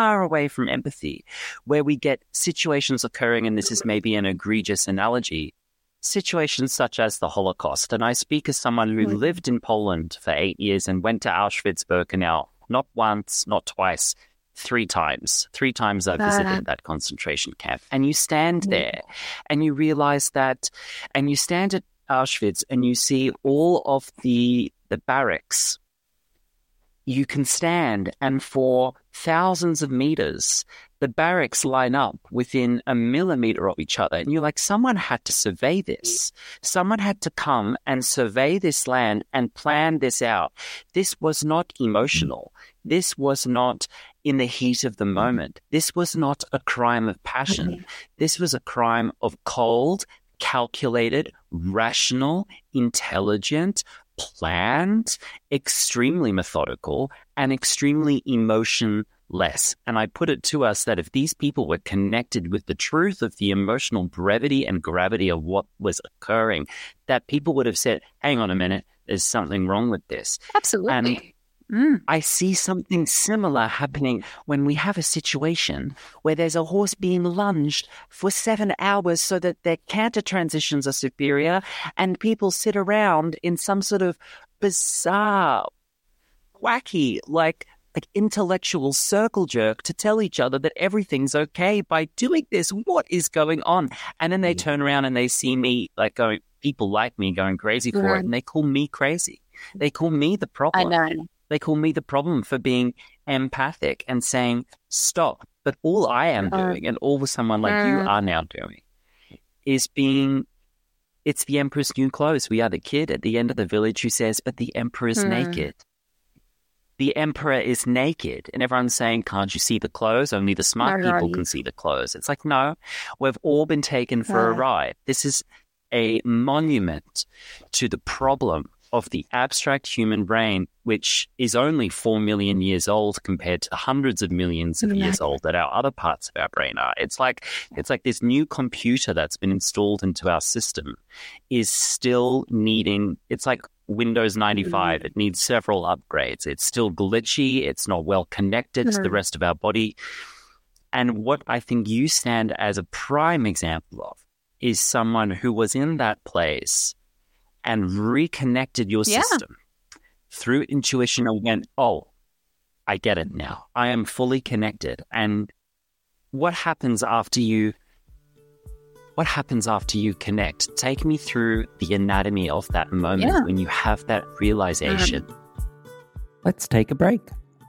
Speaker 1: where we get situations occurring, and this is maybe an egregious analogy, situations such as the Holocaust. And I speak as someone who lived in Poland for 8 years and went to Auschwitz-Birkenau, not once, not twice, 3 times. 3 times I visited that concentration camp. And you stand there and you realize that, and you stand at Auschwitz and you see all of the barracks. You can stand, and for thousands of meters, the barracks line up within a millimeter of each other. And you're like, someone had to survey this. Someone had to come and survey this land and plan this out. This was not emotional. This was not in the heat of the moment. This was not a crime of passion. This was a crime of cold, calculated, rational, intelligent, planned, extremely methodical, and extremely emotionless. And I put it to us that if these people were connected with the truth of the emotional brevity and gravity of what was occurring, that people would have said, hang on a minute, there's something wrong with this.
Speaker 2: Absolutely.
Speaker 1: I see something similar happening when we have a situation where there's a horse being lunged for 7 hours so that their canter transitions are superior, and people sit around in some sort of bizarre, wacky, like intellectual circle jerk to tell each other that everything's okay by doing this. What is going on? And then they turn around and they see me people like me going crazy for it, and they call me crazy. They call me the problem.
Speaker 2: I know.
Speaker 1: They call me the problem for being empathic and saying, stop. But all I am doing, and all someone like you are now doing, is it's the emperor's new clothes. We are the kid at the end of the village who says, but the emperor is naked. The emperor is naked. And everyone's saying, can't you see the clothes? Only the smart people can see the clothes. It's like, no, we've all been taken for a ride. This is a monument to the problem of the abstract human brain, which is only 4 million years old compared to hundreds of millions of years old that our other parts of our brain are. It's like this new computer that's been installed into our system is still needing, it's like Windows 95. It needs several upgrades. It's still glitchy. It's not well connected to the rest of our body. And what I think you stand as a prime example of is someone who was in that place and reconnected your system through intuition and went, oh, I get it now. I am fully connected. And what happens after you connect? Take me through the anatomy of that moment when you have that realization. Let's take a break.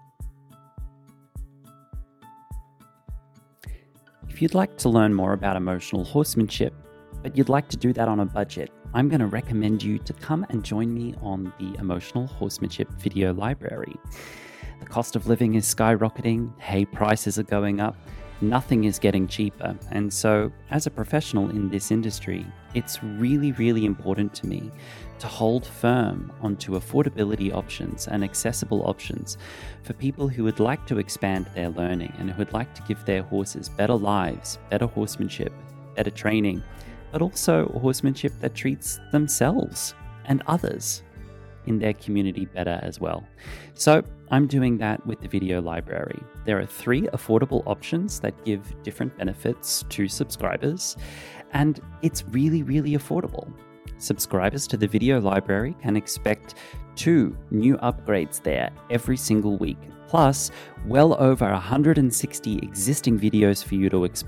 Speaker 1: If you'd like to learn more about emotional horsemanship, but you'd like to do that on a budget, I'm going to recommend you to come and join me on the Emotional Horsemanship Video Library. The cost of living is skyrocketing, hay prices are going up, nothing is getting cheaper. And so, as a professional in this industry, it's really, really important to me to hold firm onto affordability options and accessible options for people who would like to expand their learning and who would like to give their horses better lives, better horsemanship, better training, but also horsemanship that treats themselves and others in their community better as well. So I'm doing that with the video library. There are 3 affordable options that give different benefits to subscribers, and it's really, really affordable. Subscribers to the video library can expect 2 new upgrades there every single week, plus well over 160 existing videos for you to explore.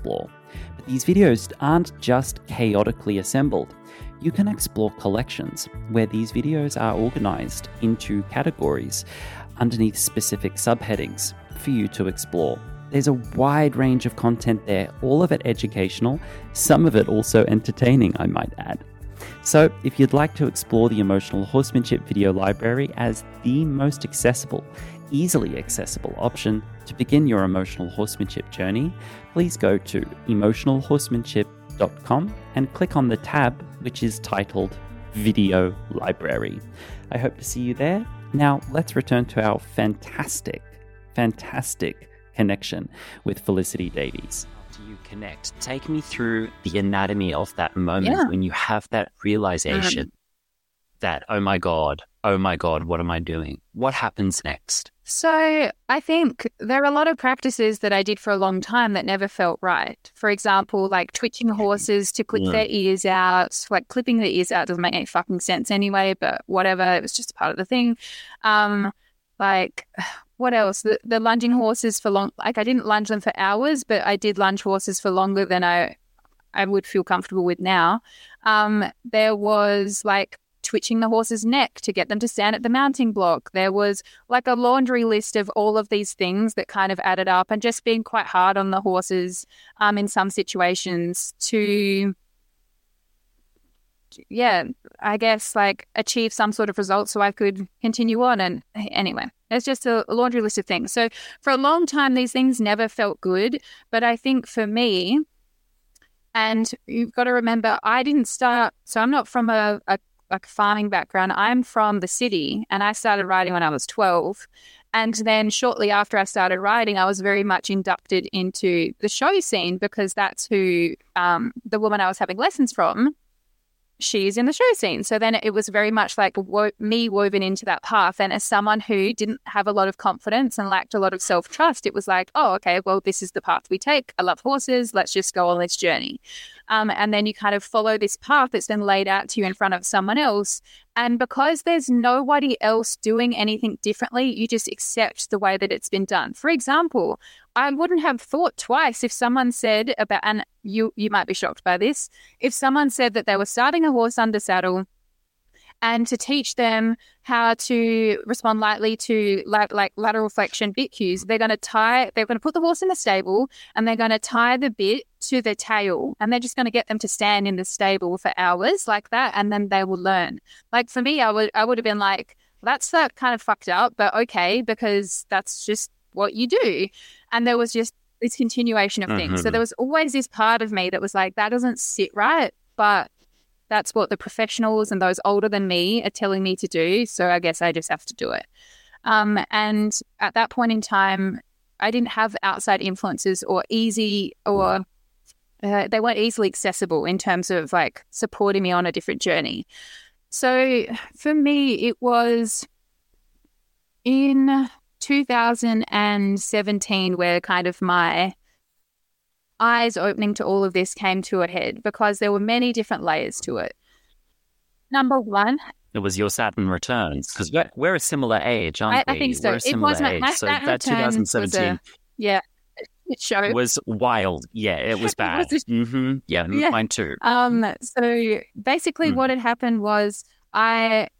Speaker 1: But these videos aren't just chaotically assembled. You can explore collections where these videos are organized into categories underneath specific subheadings for you to explore. There's a wide range of content there, all of it educational, some of it also entertaining, I might add. So if you'd like to explore the Emotional Horsemanship video library as the most accessible, easily accessible option to begin your emotional horsemanship journey, please go to emotionalhorsemanship.com and click on the tab which is titled Video Library. I hope to see you there. Now let's return to our fantastic connection with Felicity Davies. After you connect, take me through the anatomy of that moment when you have that realization that, oh my God, what am I doing? What happens next?
Speaker 2: So I think there are a lot of practices that I did for a long time that never felt right. For example, like twitching horses to clip their ears out, like clipping their ears out doesn't make any fucking sense anyway, but whatever, it was just part of the thing. Like, what else? The lunging horses for long, like I didn't lunge them for hours, but I did lunge horses for longer than I would feel comfortable with now. There was like twitching the horse's neck to get them to stand at the mounting block. There was like a laundry list of all of these things that kind of added up, and just being quite hard on the horses in some situations to, I guess like achieve some sort of result so I could continue on. And anyway, it's just a laundry list of things. So for a long time, these things never felt good. But I think for me, and you've got to remember, I didn't start, so I'm not from a farming background. I'm from the city, and I started riding when I was 12. And then shortly after I started riding, I was very much inducted into the show scene because that's who the woman I was having lessons from, she's in the show scene. So then it was very much like me woven into that path. And as someone who didn't have a lot of confidence and lacked a lot of self-trust, it was like, oh, okay, well, this is the path we take. I love horses. Let's just go on this journey. And then you kind of follow this path that's been laid out to you in front of someone else. And because there's nobody else doing anything differently, you just accept the way that it's been done. For example, I wouldn't have thought twice if someone said about, and you might be shocked by this, if someone said that they were starting a horse under saddle and to teach them how to respond lightly to like lateral flexion bit cues, they're going to put the horse in the stable and they're going to tie the bit to the tail, and they're just going to get them to stand in the stable for hours like that, and then they will learn. Like for me, I would have been like, that's kind of fucked up, but okay, because that's just what you do. And there was just this continuation of things. So there was always this part of me that was like, that doesn't sit right, but that's what the professionals and those older than me are telling me to do. So I guess I just have to do it. And at that point in time, I didn't have outside influences or they weren't easily accessible in terms of like supporting me on a different journey. So for me, it was in 2017 where kind of my eyes opening to all of this came to a head, because there were many different layers to it. Number one,
Speaker 1: it was your Saturn returns, because we're a similar age, aren't we?
Speaker 2: I think so.
Speaker 1: We're a similar age.
Speaker 2: My
Speaker 1: so
Speaker 2: Saturn
Speaker 1: that 2017
Speaker 2: show
Speaker 1: was wild. Yeah, it was bad. Yeah, mine too.
Speaker 2: So basically what had happened was I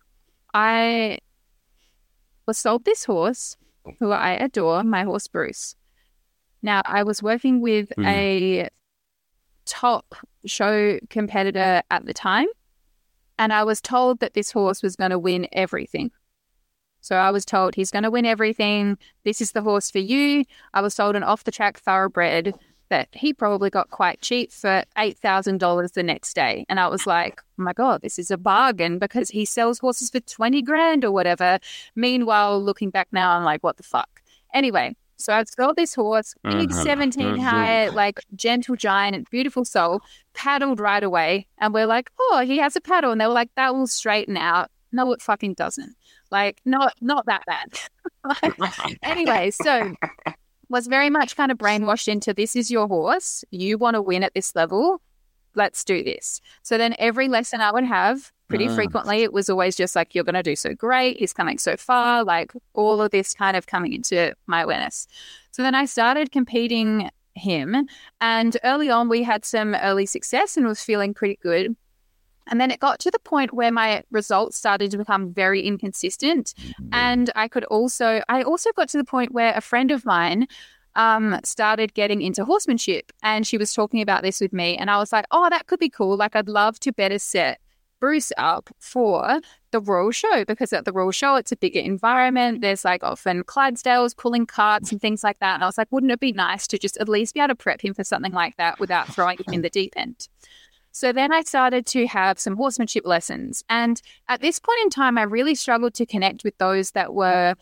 Speaker 2: was sold this horse who I adore, my horse Bruce. Now, I was working with a top show competitor at the time, and I was told that this horse was going to win everything. So I was told, he's going to win everything. This is the horse for you. I was sold an off-the-track thoroughbred that he probably got quite cheap for $8,000 the next day. And I was like, oh my God, this is a bargain, because he sells horses for 20 grand or whatever. Meanwhile, looking back now, I'm like, what the fuck? Anyway, so I sold this horse, big 17 high, like gentle giant, beautiful soul, paddled right away. And we're like, oh, he has a paddle. And they were like, that will straighten out. No, it fucking doesn't. Like, not that bad. Anyway, so was very much kind of brainwashed into, this is your horse. You want to win at this level. Let's do this. So then every lesson I would have, pretty frequently, it was always just like, you're going to do so great. He's coming so far. Like all of this kind of coming into my awareness. So then I started competing him. And early on, we had some early success and was feeling pretty good. And then it got to the point where my results started to become very inconsistent. And I also got to the point where a friend of mine started getting into horsemanship, and she was talking about this with me. And I was like, oh, that could be cool. Like, I'd love to better set Bruce up for the Royal Show, because at the Royal Show, it's a bigger environment. There's like often Clydesdales pulling carts and things like that. And I was like, wouldn't it be nice to just at least be able to prep him for something like that without throwing him in the deep end? So then I started to have some horsemanship lessons. And at this point in time, I really struggled to connect with those that were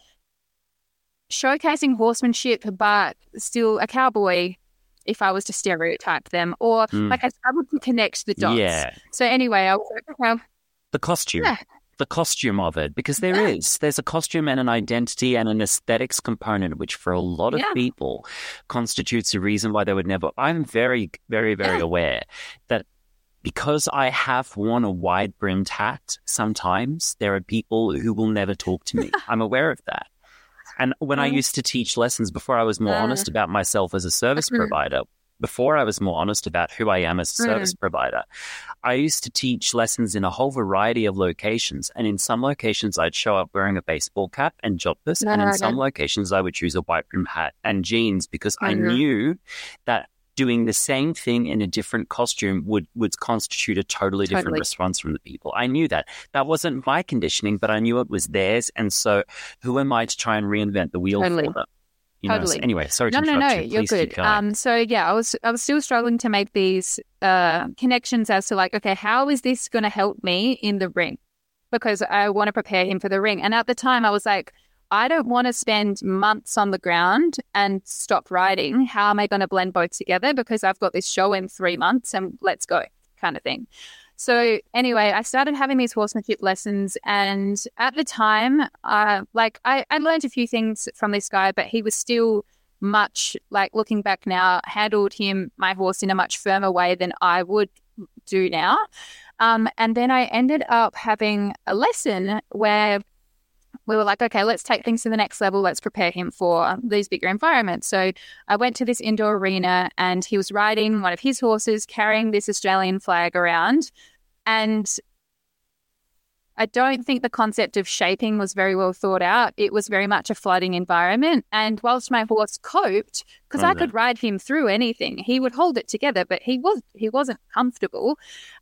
Speaker 2: showcasing horsemanship, but still a cowboy, if I was to stereotype them, or like I struggled to connect the dots.
Speaker 3: Yeah.
Speaker 2: So anyway, I was like, okay.
Speaker 3: The costume of it, because there's a costume and an identity and an aesthetics component, which for a lot of people constitutes a reason why they would never. I'm very, very, very aware that because I have worn a wide-brimmed hat, sometimes there are people who will never talk to me. I'm aware of that. And when I used to teach lessons, before I was more honest about myself as a service provider, before I was more honest about who I am as a service provider, I used to teach lessons in a whole variety of locations. And in some locations, I'd show up wearing a baseball cap and jopless. And in some locations, I would choose a white-brimmed hat and jeans, because I knew that doing the same thing in a different costume would constitute a totally different response from the people. I knew that. That wasn't my conditioning, but I knew it was theirs. And so who am I to try and reinvent the wheel for them? You know, so anyway, sorry to interrupt you.
Speaker 2: You're good. So yeah, I was still struggling to make these connections as to like, okay, how is this going to help me in the ring? Because I want to prepare him for the ring. And at the time I was like, I don't want to spend months on the ground and stop riding. How am I going to blend both together? Because I've got this show in 3 months and let's go kind of thing. So anyway, I started having these horsemanship lessons, and at the time, I learned a few things from this guy, but he was still much, like looking back now, handled my horse in a much firmer way than I would do now. And then I ended up having a lesson where we were like, okay, let's take things to the next level. Let's prepare him for these bigger environments. So I went to this indoor arena, and he was riding one of his horses, carrying this Australian flag around. And I don't think the concept of shaping was very well thought out. It was very much a flooding environment. And whilst my horse coped, because I could ride him through anything, he would hold it together, but he wasn't comfortable.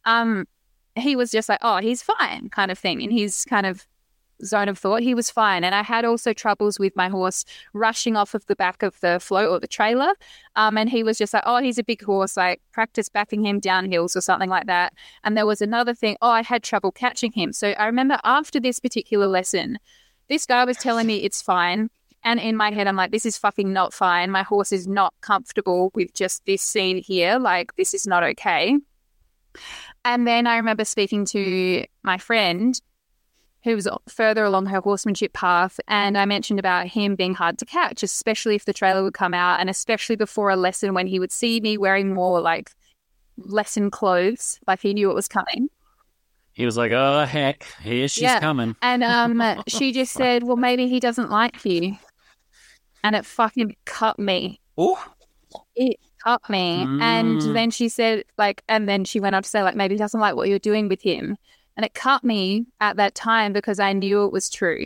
Speaker 2: He was just like, oh, he's fine kind of thing. In his kind of zone of thought, he was fine. And I had also troubles with my horse rushing off of the back of the float or the trailer. And he was just like, oh, he's a big horse, like practice backing him down hills or something like that. And there was another thing, I had trouble catching him. So I remember after this particular lesson, this guy was telling me it's fine. And in my head, I'm like, this is fucking not fine. My horse is not comfortable with just this scene here. Like, this is not okay. And then I remember speaking to my friend who was further along her horsemanship path, and I mentioned about him being hard to catch, especially if the trailer would come out, and especially before a lesson when he would see me wearing more like lesson clothes, like he knew it was coming.
Speaker 3: He was like, oh, heck, here she's coming.
Speaker 2: And she just said, well, maybe he doesn't like you. And it fucking cut me.
Speaker 3: Oh.
Speaker 2: It cut me. And then she said, like, and then she went on to say, like, maybe he doesn't like what you're doing with him. And it cut me at that time because I knew it was true.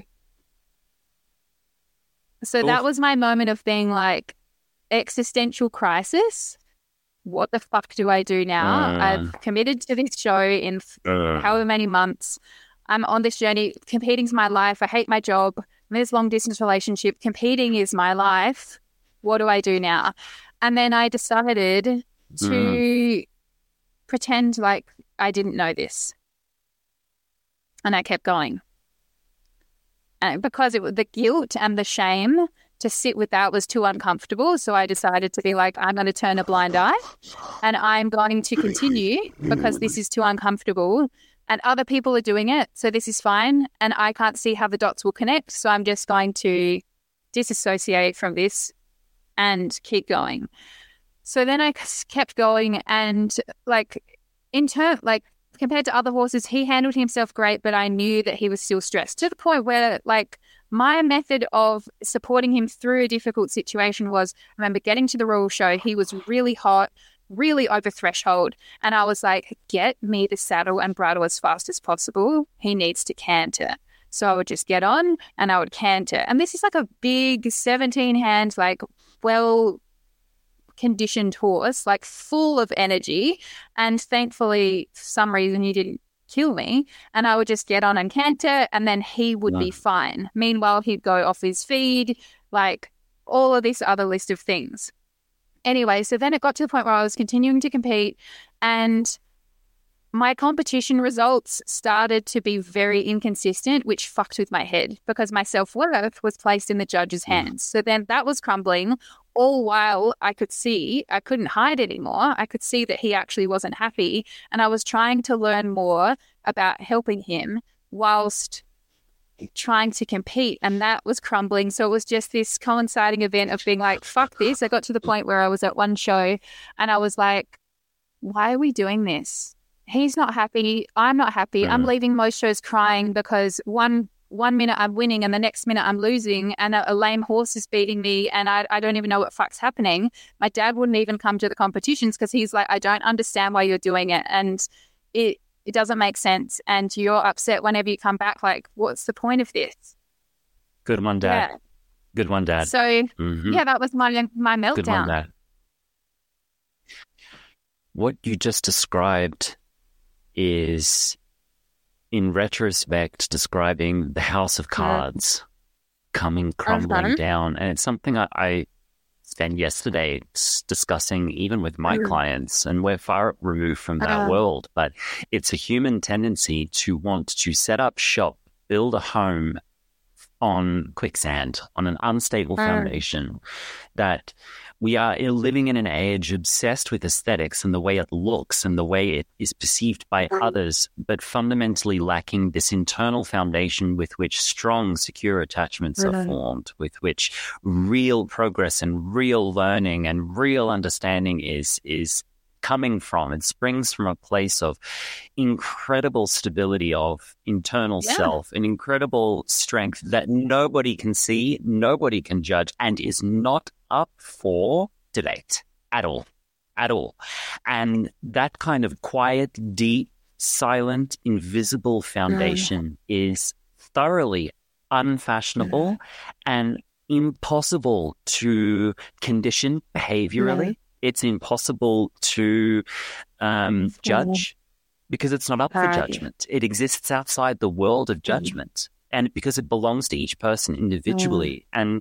Speaker 2: So that was my moment of being like, existential crisis. What the fuck do I do now? I've committed to this show in however many months. I'm on this journey. Competing's my life. I hate my job. I'm in this long distance relationship. Competing is my life. What do I do now? And then I decided to pretend like I didn't know this. And I kept going. And because the guilt and the shame to sit with that was too uncomfortable. So I decided to be like, I'm going to turn a blind eye and I'm going to continue because this is too uncomfortable and other people are doing it. So this is fine. And I can't see how the dots will connect. So I'm just going to disassociate from this and keep going. So then I kept going, and compared to other horses, he handled himself great, but I knew that he was still stressed to the point where like my method of supporting him through a difficult situation was, I remember getting to the Royal Show. He was really hot, really over threshold. And I was like, get me the saddle and bridle as fast as possible. He needs to canter. So I would just get on and I would canter. And this is like a big 17-hand, like well-conditioned horse, like full of energy. And thankfully, for some reason, he didn't kill me. And I would just get on and canter and then he would be fine. Meanwhile, he'd go off his feed, like all of this other list of things. Anyway, so then it got to the point where I was continuing to compete and my competition results started to be very inconsistent, which fucked with my head because my self-worth was placed in the judge's hands. So then that was crumbling all while I could see, I couldn't hide anymore. I could see that he actually wasn't happy. And I was trying to learn more about helping him whilst trying to compete, and that was crumbling. So it was just this coinciding event of being like, fuck this. I got to the point where I was at one show and I was like, why are we doing this? He's not happy. I'm not happy. I'm leaving most shows crying because one minute I'm winning and the next minute I'm losing and a lame horse is beating me and I don't even know what fuck's happening. My dad wouldn't even come to the competitions because he's like, I don't understand why you're doing it. And it doesn't make sense. And you're upset whenever you come back. Like, what's the point of this?
Speaker 3: Good one, Dad. Yeah. Good one, Dad.
Speaker 2: So, yeah, that was my meltdown.
Speaker 3: Good one, Dad. What you just described is, in retrospect, describing the house of cards coming crumbling down. And it's something I spent yesterday discussing even with my clients, and we're far removed from that world. But it's a human tendency to want to set up shop, build a home on quicksand, on an unstable foundation, that we are living in an age obsessed with aesthetics and the way it looks and the way it is perceived by others, but fundamentally lacking this internal foundation with which strong, secure attachments are formed, with which real progress and real learning and real understanding is coming from. It springs from a place of incredible stability of internal self, an incredible strength that nobody can see, nobody can judge, and is not up for debate at all. And that kind of quiet, deep, silent, invisible foundation is thoroughly unfashionable and impossible to condition behaviorally. It's impossible to judge because it's not up for judgment. It exists outside the world of judgment, and because it belongs to each person individually. And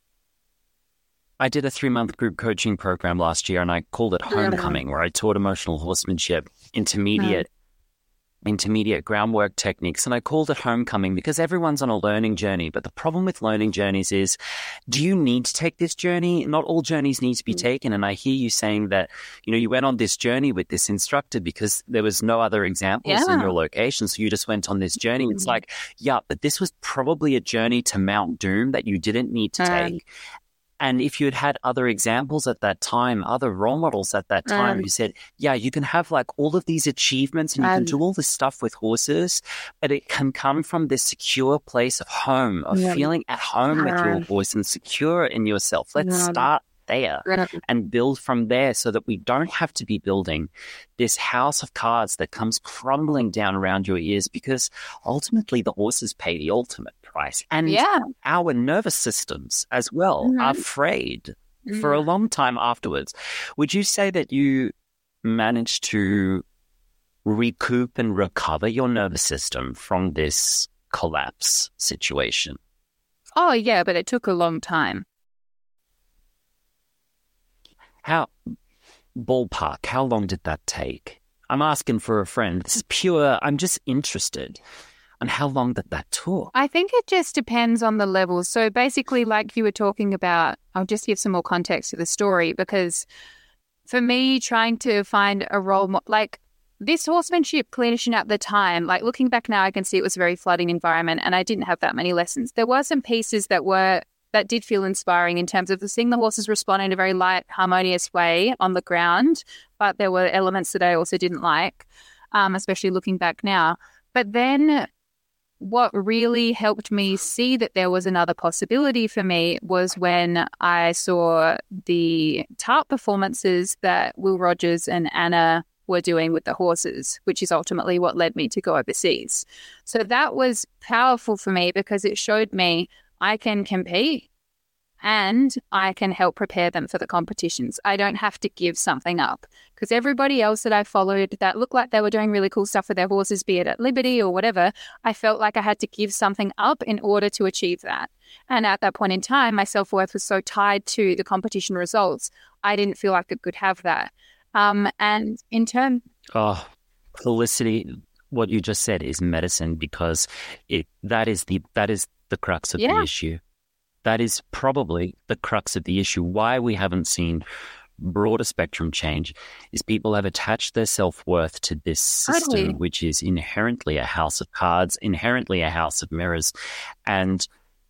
Speaker 3: I did a 3-month group coaching program last year, and I called it Homecoming, where I taught emotional horsemanship, intermediate groundwork techniques. And I called it Homecoming because everyone's on a learning journey. But the problem with learning journeys is, do you need to take this journey? Not all journeys need to be taken. And I hear you saying that, you went on this journey with this instructor because there was no other examples in your location. So you just went on this journey. It's like, but this was probably a journey to Mount Doom that you didn't need to take. And if you had had other examples at that time, other role models at that time who said, you can have like all of these achievements and you can do all this stuff with horses, but it can come from this secure place of home, of feeling at home with your horse and secure in yourself. Let's start there and build from there so that we don't have to be building this house of cards that comes crumbling down around your ears, because ultimately the horses pay the ultimate price. And our nervous systems as well are frayed for a long time afterwards. Would you say that you managed to recoup and recover your nervous system from this collapse situation?
Speaker 2: Oh, yeah, but it took a long time.
Speaker 3: How, ballpark, how long did that take? I'm asking for a friend. This is pure, I'm just interested on how long that took.
Speaker 2: I think it just depends on the level. So basically, like you were talking about, I'll just give some more context to the story, because for me, trying to find a role, like this horsemanship clinician at the time, like looking back now, I can see it was a very flooding environment and I didn't have that many lessons. There were some pieces that did feel inspiring in terms of seeing the horses respond in a very light, harmonious way on the ground. But there were elements that I also didn't like, especially looking back now. But then what really helped me see that there was another possibility for me was when I saw the TARP performances that Will Rogers and Anna were doing with the horses, which is ultimately what led me to go overseas. So that was powerful for me because it showed me I can compete and I can help prepare them for the competitions. I don't have to give something up, because everybody else that I followed that looked like they were doing really cool stuff with their horses, be it at Liberty or whatever, I felt like I had to give something up in order to achieve that. And at that point in time, my self-worth was so tied to the competition results, I didn't feel like I could have that. And in turn...
Speaker 3: Oh, Felicity, what you just said is medicine, because that is the crux of the issue. That is probably the crux of the issue. Why we haven't seen broader spectrum change is people have attached their self-worth to this system, which is inherently a house of cards, inherently a house of mirrors. And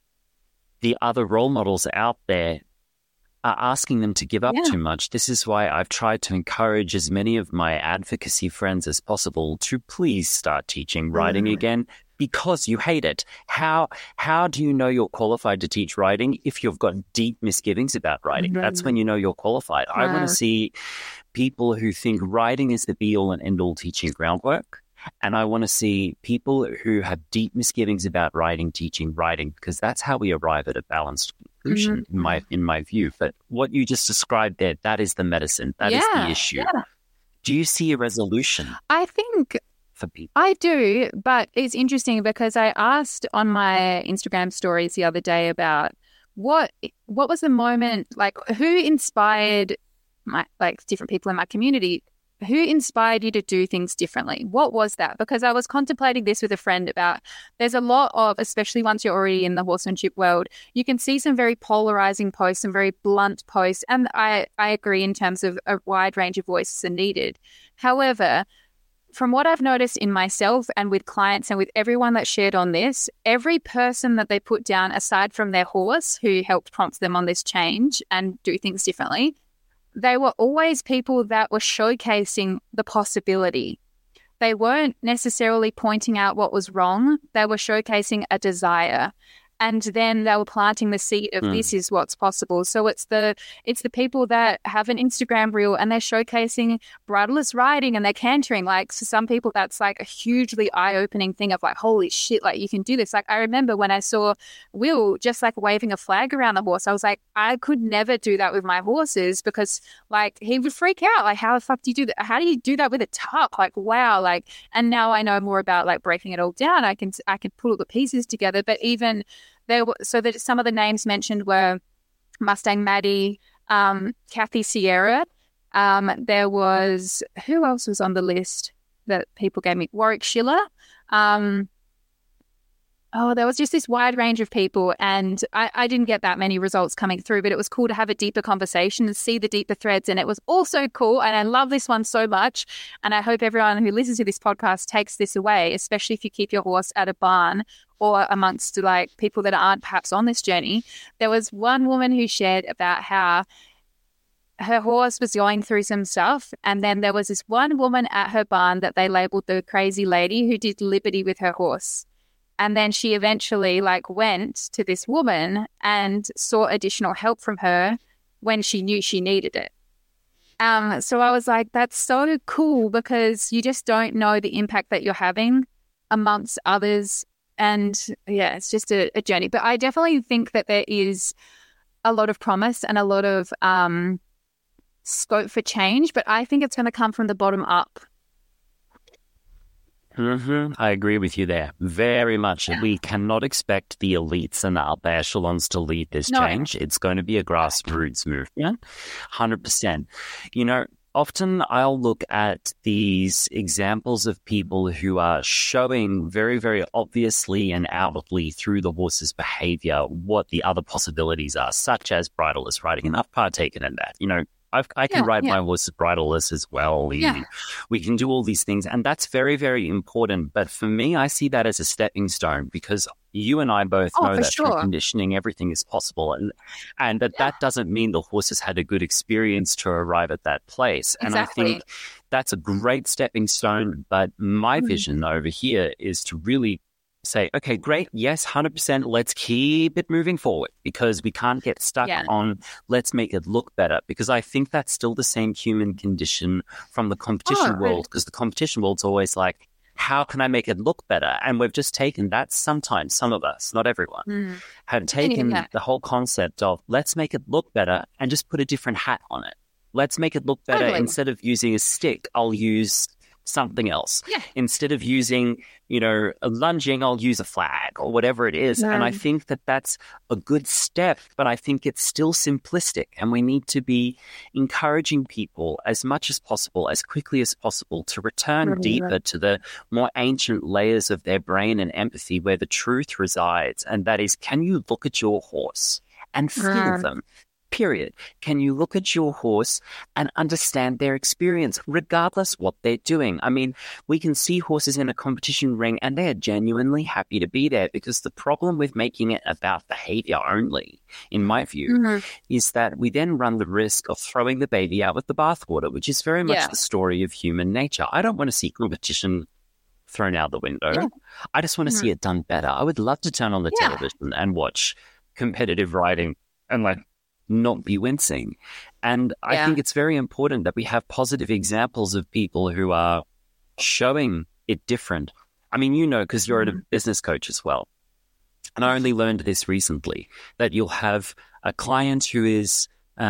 Speaker 3: the other role models out there are asking them to give up too much. This is why I've tried to encourage as many of my advocacy friends as possible to please start teaching riding again, because you hate it. How do you know you're qualified to teach riding if you've got deep misgivings about riding? That's when you know you're qualified. I want to see people who think riding is the be-all and end-all teaching groundwork. And I want to see people who have deep misgivings about riding teaching riding, because that's how we arrive at a balanced conclusion, in my view. But what you just described there, that is the medicine. That is the issue. Yeah. Do you see a resolution?
Speaker 2: I think
Speaker 3: for people?
Speaker 2: I do, but it's interesting because I asked on my Instagram stories the other day about what was the moment, like who inspired different people in my community. Who inspired you to do things differently? What was that? Because I was contemplating this with a friend about, there's a lot of, especially once you're already in the horsemanship world, you can see some very polarizing posts, some very blunt posts. And I agree in terms of a wide range of voices are needed. However, from what I've noticed in myself and with clients and with everyone that shared on this, every person that they put down, aside from their horse who helped prompt them on this change and do things differently, they were always people that were showcasing the possibility. They weren't necessarily pointing out what was wrong. They were showcasing a desire. And then they were planting the seed of this is what's possible. So it's the people that have an Instagram reel and they're showcasing bridleless riding and they're cantering. Like, for some people, that's like a hugely eye-opening thing of like, holy shit, like you can do this. Like, I remember when I saw Will just like waving a flag around the horse, I was like, I could never do that with my horses, because like he would freak out. Like, how the fuck do you do that? How do you do that with a tuck? Like, wow. Like, and now I know more about like breaking it all down. I can pull all the pieces together. But even so that some of the names mentioned were Mustang Maddie, Kathy Sierra. There was, who else was on the list that people gave me? Warwick Schiller. There was just this wide range of people, and I didn't get that many results coming through, but it was cool to have a deeper conversation and see the deeper threads. And it was also cool, and I love this one so much, and I hope everyone who listens to this podcast takes this away, especially if you keep your horse at a barn or amongst like people that aren't perhaps on this journey. There was one woman who shared about how her horse was going through some stuff, and then there was this one woman at her barn that they labeled the crazy lady who did Liberty with her horse. And then she eventually like went to this woman and sought additional help from her when she knew she needed it. So I was like, that's so cool, because you just don't know the impact that you're having amongst others. And yeah, it's just a journey. But I definitely think that there is a lot of promise and a lot of scope for change, but I think it's going to come from the bottom up.
Speaker 3: I agree with you there very much. We cannot expect the elites and the upper echelons to lead this change. It's going to be a grassroots movement, 100%. You know, often I'll look at these examples of people who are showing very, very obviously and outwardly through the horse's behavior what the other possibilities are, such as bridleless riding, and I've partaken in that. You know, I can ride my horse bridleless as well. We can do all these things, and that's very, very important. But for me, I see that as a stepping stone, because you and I both know that through conditioning, everything is possible, and that doesn't mean the horse has had a good experience to arrive at that place. And I think that's a great stepping stone. But my vision over here is to really say, okay, great, yes, 100%, let's keep it moving forward, because we can't get stuck on let's make it look better, because I think that's still the same human condition from the competition world, because the competition world's always like, how can I make it look better? And we've just taken that, sometimes, some of us, not everyone, have taken the whole concept of let's make it look better and just put a different hat on it. Let's make it look better. Instead of using a stick, I'll use something else. Instead of using, a lunging, I'll use a flag or whatever it is. And I think that that's a good step, but I think it's still simplistic, and we need to be encouraging people as much as possible, as quickly as possible, to return deeper to the more ancient layers of their brain and empathy where the truth resides. And that is, can you look at your horse and feel them? Period. Can you look at your horse and understand their experience, regardless what they're doing? I mean, we can see horses in a competition ring and they are genuinely happy to be there, because the problem with making it about behavior only, in my view, is that we then run the risk of throwing the baby out with the bathwater, which is very much the story of human nature. I don't want to see competition thrown out the window. I just want to see it done better. I would love to turn on the television and watch competitive riding and not be wincing. And I think it's very important that we have positive examples of people who are showing it different. I mean, because you're a business coach as well. And I only learned this recently, that you'll have a client who is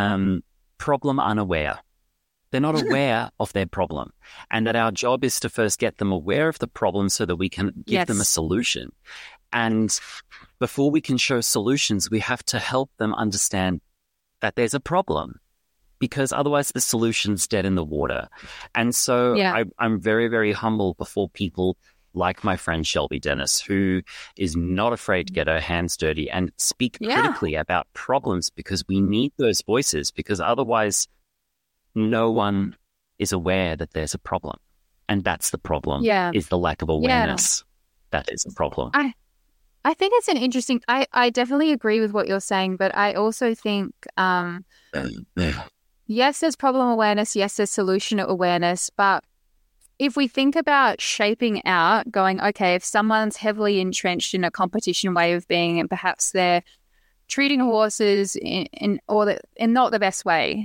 Speaker 3: problem unaware. They're not aware of their problem. And that our job is to first get them aware of the problem so that we can give them a solution. And before we can show solutions, we have to help them understand that there's a problem, because otherwise the solution's dead in the water. And so I'm very, very humble before people like my friend Shelby Dennis, who is not afraid to get her hands dirty and speak critically about problems, because we need those voices, because otherwise no one is aware that there's a problem. And that's the problem, is the lack of awareness. That is the problem.
Speaker 2: I think it's an interesting, I definitely agree with what you're saying, but I also think, yes, there's problem awareness, yes, there's solution awareness, but if we think about shaping out, going, okay, if someone's heavily entrenched in a competition way of being, and perhaps they're treating horses in not the best way,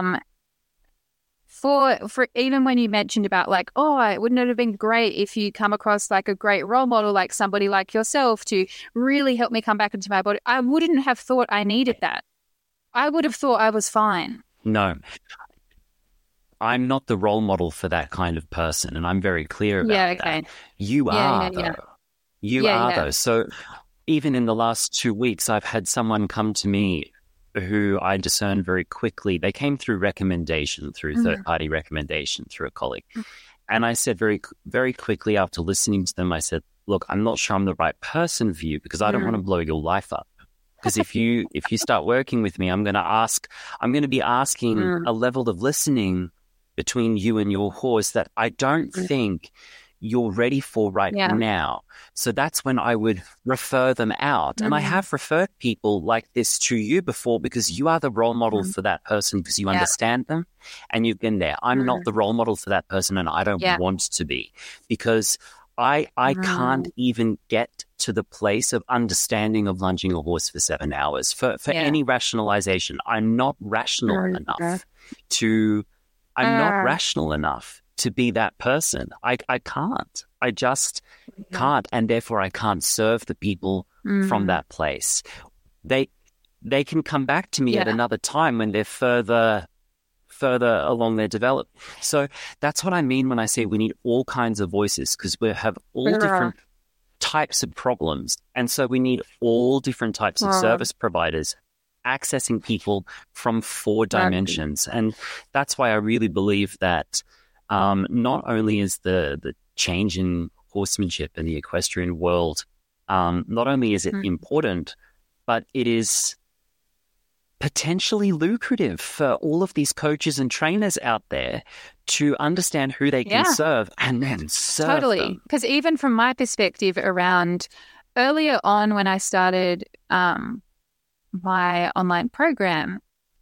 Speaker 2: for even when you mentioned about wouldn't it have been great if you come across like a great role model, like somebody like yourself, to really help me come back into my body, I wouldn't have thought I needed that. I would have thought I was fine.
Speaker 3: No, I'm not the role model for that kind of person, and I'm very clear about that. You are, though. You are, though. So even in the last 2 weeks, I've had someone come to me who I discerned very quickly. They came through recommendation, through third-party recommendation, through a colleague. And I said very, very quickly after listening to them, I said, look, I'm not sure I'm the right person for you, because I don't want to blow your life up. Because if you start working with me, I'm going to be asking a level of listening between you and your horse that I don't think you're ready for right now. So that's when I would refer them out. And I have referred people like this to you before, because you are the role model for that person, because you understand them and you've been there. I'm not the role model for that person, and I don't want to be, because I can't even get to the place of understanding of lunging a horse for 7 hours for any rationalization. I'm not rational enough to be that person. I can't. I just can't, and therefore I can't serve the people from that place. They can come back to me at another time when they're further along their development. So that's what I mean when I say we need all kinds of voices, because we have all different types of problems, and so we need all different types of service providers accessing people from 4 dimensions. And that's why I really believe that not only is the change in horsemanship and the equestrian world, not only is it important, but it is potentially lucrative for all of these coaches and trainers out there to understand who they can serve and then serve them.
Speaker 2: Because even from my perspective around earlier on when I started my online program,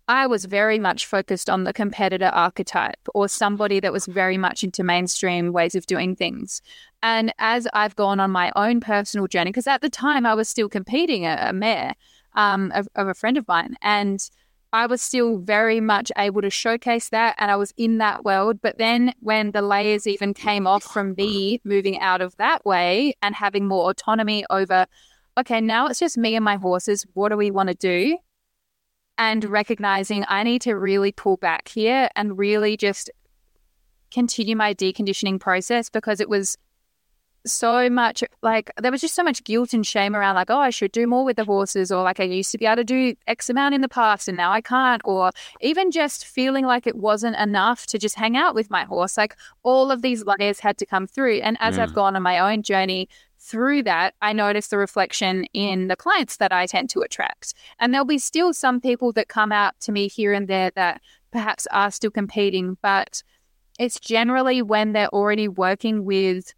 Speaker 2: I was very much focused on the competitor archetype or somebody that was very much into mainstream ways of doing things. And as I've gone on my own personal journey, because at the time I was still competing a mare of a friend of mine, and I was still very much able to showcase that, and I was in that world. But then when the layers even came off from me moving out of that way and having more autonomy over, okay, now it's just me and my horses, what do we want to do? And recognizing I need to really pull back here and really just continue my deconditioning process, because it was so much like there was just so much guilt and shame around like, oh, I should do more with the horses, or like I used to be able to do X amount in the past and now I can't, or even just feeling like it wasn't enough to just hang out with my horse. Like all of these layers had to come through. And as I've gone on my own journey through that, I notice the reflection in the clients that I tend to attract. And there'll be still some people that come out to me here and there that perhaps are still competing, but it's generally when they're already working with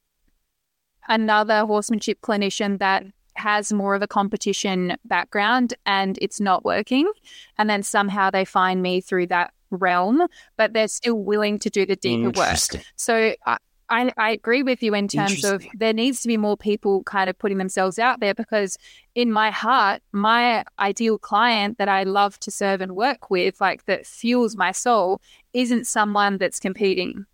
Speaker 2: another horsemanship clinician that has more of a competition background and it's not working. And then somehow they find me through that realm, but they're still willing to do the deeper work. So I agree with you in terms of there needs to be more people kind of putting themselves out there, because in my heart, my ideal client that I love to serve and work with, like that fuels my soul, isn't someone that's competing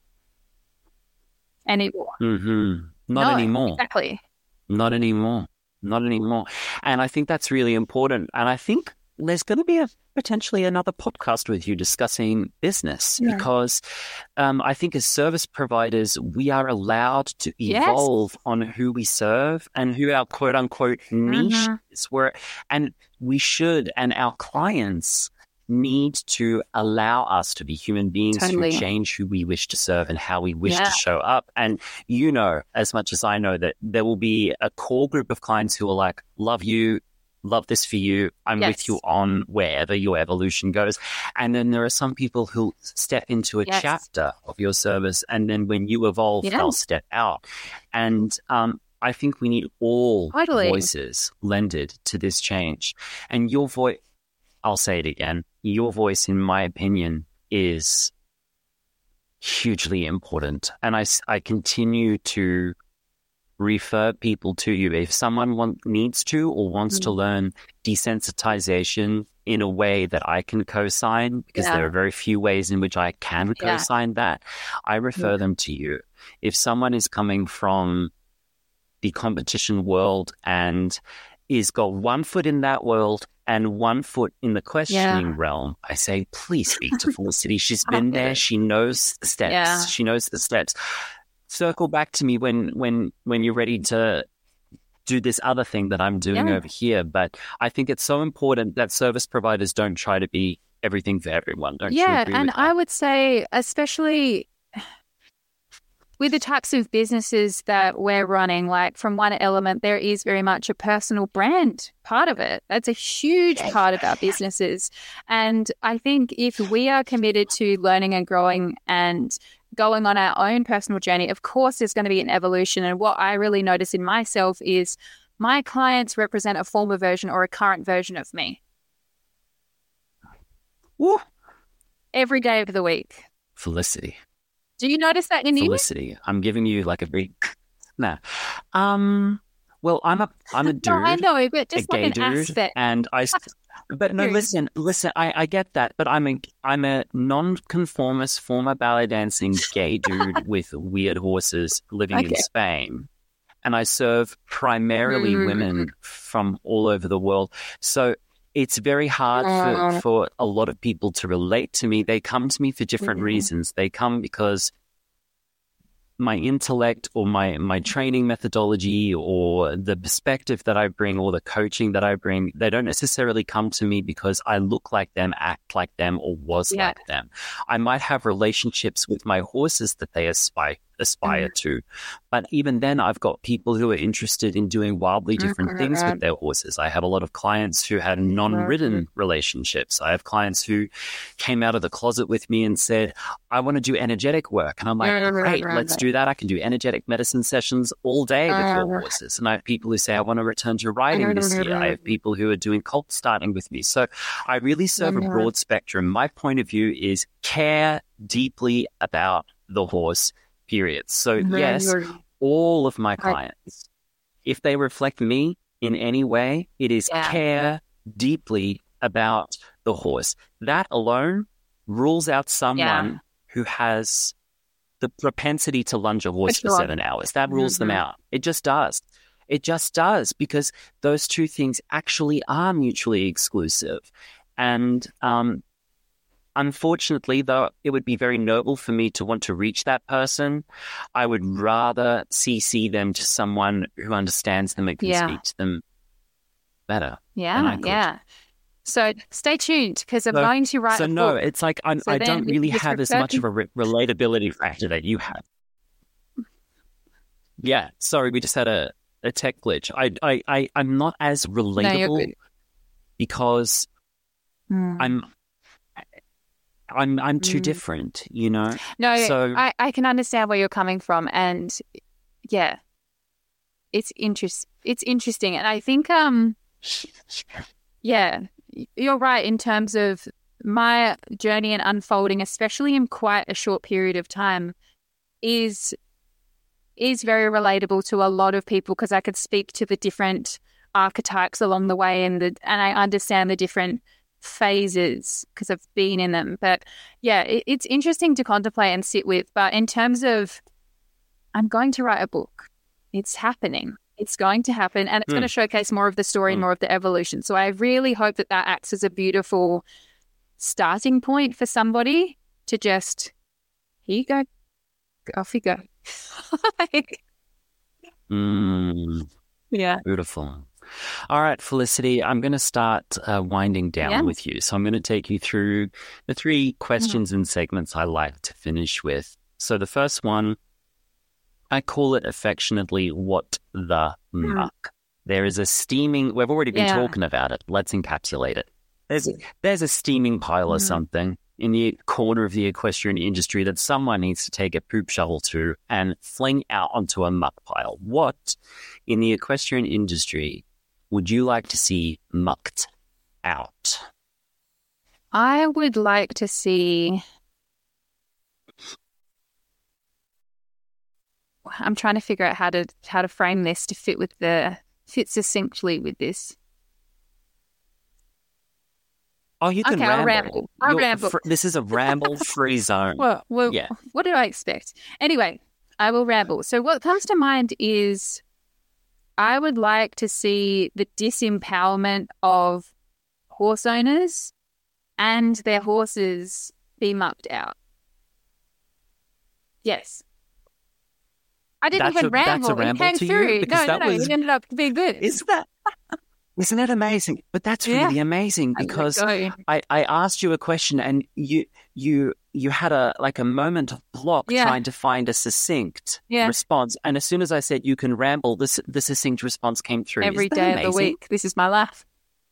Speaker 2: anymore.
Speaker 3: Not anymore.
Speaker 2: Exactly.
Speaker 3: Not anymore. And I think that's really important. And I think there's going to be potentially another podcast with you discussing business, because I think as service providers, we are allowed to evolve on who we serve and who our quote unquote niche is. And we should, and our clients need to allow us to be human beings who change who we wish to serve and how we wish to show up. And you know, as much as I know, that there will be a core group of clients who are like, love you, love this for you, I'm with you on wherever your evolution goes. And then there are some people who step into a chapter of your service, and then when you evolve, they'll step out. And I think we need all voices lended to this change. And your voice, I'll say it again, your voice, in my opinion, is hugely important. And I continue to refer people to you. If someone needs to or wants to learn desensitization in a way that I can co-sign, because there are very few ways in which I can co-sign that, I refer them to you. If someone is coming from the competition world and is got one foot in that world and one foot in the questioning realm, I say, please speak to Felicity. She's been there. She knows the steps. She knows the steps. Circle back to me when you're ready to do this other thing that I'm doing over here. But I think it's so important that service providers don't try to be everything for everyone. Don't you agree
Speaker 2: and
Speaker 3: with that?
Speaker 2: I would say, especially with the types of businesses that we're running, like from One Element, there is very much a personal brand part of it. That's a huge part of our businesses. And I think if we are committed to learning and growing and going on our own personal journey, of course, there's going to be an evolution. And what I really notice in myself is my clients represent a former version or a current version of me.
Speaker 3: Woo.
Speaker 2: Every day of the week.
Speaker 3: Felicity.
Speaker 2: Do you notice that in you?
Speaker 3: Felicity. I'm giving you like a big no. Well, I'm a dude.
Speaker 2: No, I know, but just
Speaker 3: a
Speaker 2: like
Speaker 3: gay
Speaker 2: an
Speaker 3: dude,
Speaker 2: aspect.
Speaker 3: and but no, listen. I get that, but I'm a non-conformist, former ballet dancing gay dude with weird horses living in Spain, and I serve primarily women from all over the world. So it's very hard for a lot of people to relate to me. They come to me for different reasons. They come because my intellect or my training methodology or the perspective that I bring or the coaching that I bring, they don't necessarily come to me because I look like them, act like them, or was like them. I might have relationships with my horses that they aspire to. But even then, I've got people who are interested in doing wildly different things with their horses. I have a lot of clients who had non-ridden relationships. I have clients who came out of the closet with me and said, I want to do energetic work. And I'm like, great, let's do that. I can do energetic medicine sessions all day with your horses. And I have people who say, I want to return to riding this year. I have people who are doing colt starting with me. So I really serve a broad spectrum. My point of view is care deeply about the horse, period. So yes, all of my clients, if they reflect me in any way, it is care deeply about the horse. That alone rules out someone who has the propensity to lunge a horse for 7 hours. That rules them out. It just does. It just does, because those two things actually are mutually exclusive. And unfortunately, though it would be very noble for me to want to reach that person, I would rather CC them to someone who understands them and can speak to them better.
Speaker 2: So stay tuned, because I'm going to write a book.
Speaker 3: No, it's like I don't really have as much of a relatability factor that you have. Yeah, sorry, we just had a tech glitch. I'm not as relatable because I'm too different, you know?
Speaker 2: No, so I can understand where you're coming from, and it's interesting. And I think you're right in terms of my journey and unfolding, especially in quite a short period of time, is very relatable to a lot of people, because I could speak to the different archetypes along the way, and I understand the different phases because I've been in them. But it's interesting to contemplate and sit with. But in terms of, I'm going to write a book. It's happening. It's going to happen, and it's going to showcase more of the story and more of the evolution. So I really hope that acts as a beautiful starting point for somebody to just, here you go, off you go.
Speaker 3: Beautiful. All right, Felicity, I'm going to start winding down with you. So I'm going to take you through the 3 questions and segments I like to finish with. So the first one, I call it affectionately, what the muck. There is a steaming, we've already been talking about it. Let's encapsulate it. There's a steaming pile of something in the corner of the equestrian industry that someone needs to take a poop shovel to and fling out onto a muck pile. What in the equestrian industry would you like to see mucked out?
Speaker 2: I would like to see, I'm trying to figure out how to frame this to fit succinctly with this.
Speaker 3: Oh, you can ramble.
Speaker 2: I'll ramble.
Speaker 3: This is a ramble-free zone.
Speaker 2: Well, what did I expect? Anyway, I will ramble. So what comes to mind is I would like to see the disempowerment of horse owners and their horses be mucked out. Yes. I didn't even ramble.
Speaker 3: That's a ramble
Speaker 2: it came
Speaker 3: to
Speaker 2: through.
Speaker 3: You?
Speaker 2: No, it ended up being good.
Speaker 3: Isn't that amazing? But that's really amazing, because I asked you a question and you had a moment of block trying to find a succinct response. And as soon as I said you can ramble, the succinct response came through.
Speaker 2: Every day of the week. This is my life.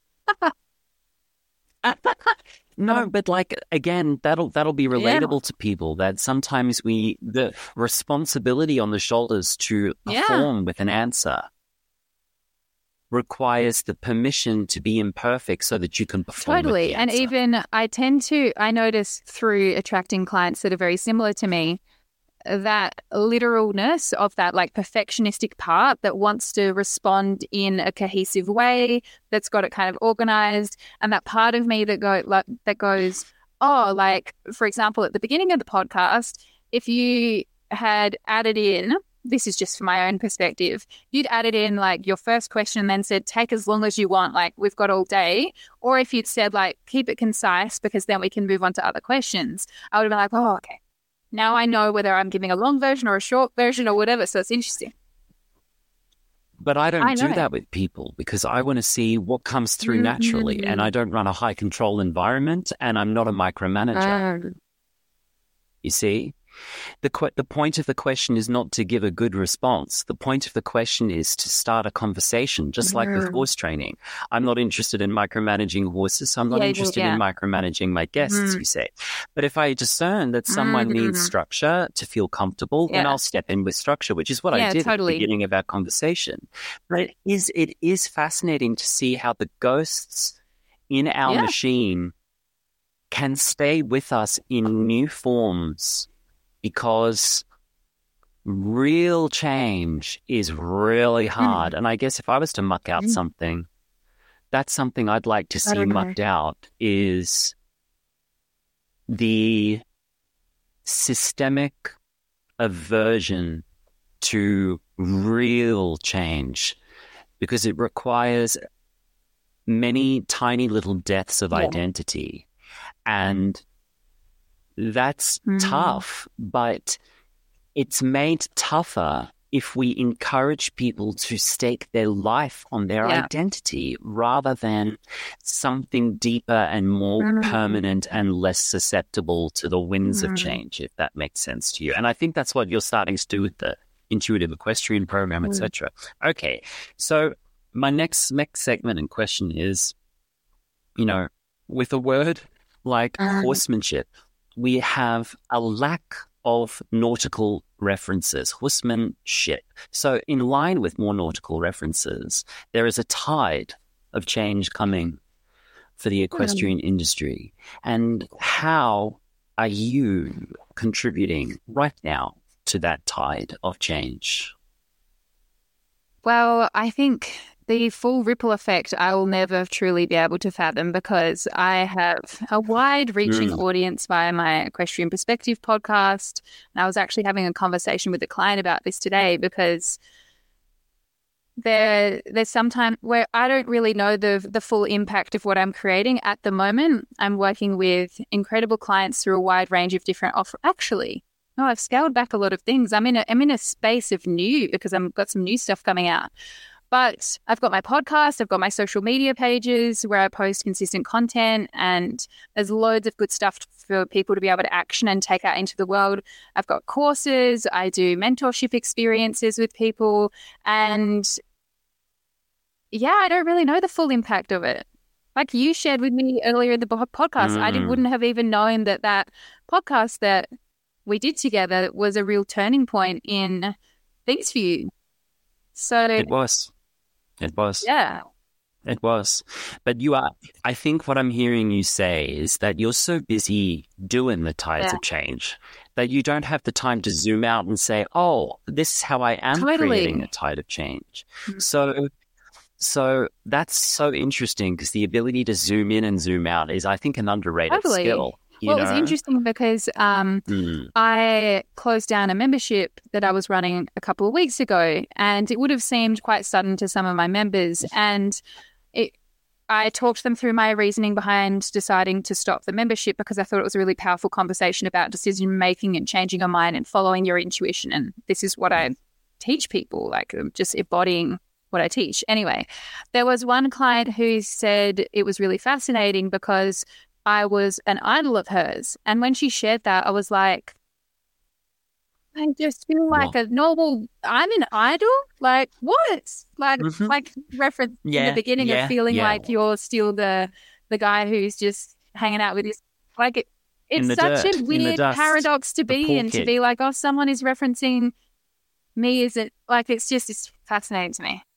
Speaker 3: No, but again, that'll be relatable to people, that sometimes the responsibility on the shoulders to perform with an answer requires the permission to be imperfect so that you can perform.
Speaker 2: Totally. And even I notice through attracting clients that are very similar to me, that literalness of that perfectionistic part that wants to respond in a cohesive way, that's got it kind of organized, and that part of me that goes, for example, at the beginning of the podcast, if you had added in, this is just from my own perspective, you'd added in your first question and then said, take as long as you want, we've got all day. Or if you'd said keep it concise because then we can move on to other questions, I would have been oh, okay. Now I know whether I'm giving a long version or a short version or whatever. So it's interesting.
Speaker 3: But I don't do that with people, because I want to see what comes through naturally. And I don't run a high control environment, and I'm not a micromanager. You see? The point of the question is not to give a good response. The point of the question is to start a conversation, just like with horse training. I'm not interested in micromanaging horses. So I'm not interested in micromanaging my guests, you say. But if I discern that someone needs structure to feel comfortable, then I'll step in with structure, which is what I did at the beginning of our conversation. But it is fascinating to see how the ghosts in our machine can stay with us in new forms, because real change is really hard. And I guess if I was to muck out something, that's something I'd like to see mucked out, is the systemic aversion to real change, because it requires many tiny little deaths of identity. And that's tough, but it's made tougher if we encourage people to stake their life on their identity rather than something deeper and more permanent and less susceptible to the winds of change, if that makes sense to you. And I think that's what you're starting to do with the intuitive equestrian program, etc. Okay, so my next segment and question is, with a word like horsemanship, we have a lack of nautical references, horsemanship. So in line with more nautical references, there is a tide of change coming for the equestrian industry. And how are you contributing right now to that tide of change?
Speaker 2: Well, I think the full ripple effect I will never truly be able to fathom, because I have a wide-reaching audience via my Equestrian Perspective podcast. And I was actually having a conversation with a client about this today, because there's sometimes where I don't really know the full impact of what I'm creating at the moment. I'm working with incredible clients through a wide range of different Actually, no, I've scaled back a lot of things. I'm in a space of new, because I've got some new stuff coming out. But I've got my podcast, I've got my social media pages where I post consistent content, and there's loads of good stuff for people to be able to action and take out into the world. I've got courses, I do mentorship experiences with people, and I don't really know the full impact of it. Like you shared with me earlier in the podcast, I wouldn't have even known that podcast that we did together was a real turning point in things for you. So
Speaker 3: It was.
Speaker 2: Yeah.
Speaker 3: It was. But I think what I'm hearing you say is that you're so busy doing the tides of change that you don't have the time to zoom out and say, oh, this is how I am creating a tide of change. So that's so interesting, because the ability to zoom in and zoom out is, I think, an underrated skill.
Speaker 2: It was interesting because I closed down a membership that I was running a couple of weeks ago, and it would have seemed quite sudden to some of my members. And I talked them through my reasoning behind deciding to stop the membership, because I thought it was a really powerful conversation about decision-making and changing your mind and following your intuition. And this is what I teach people, like just embodying what I teach. Anyway, there was one client who said it was really fascinating because I was an idol of hers. And when she shared that, I was like, I just feel like a normal, I'm an idol? Like, what? Like reference in the beginning of feeling like you're still the guy who's just hanging out with his, like it's such a weird paradox to be in, to be like, oh, someone is referencing me. Is it like, it's fascinating to me.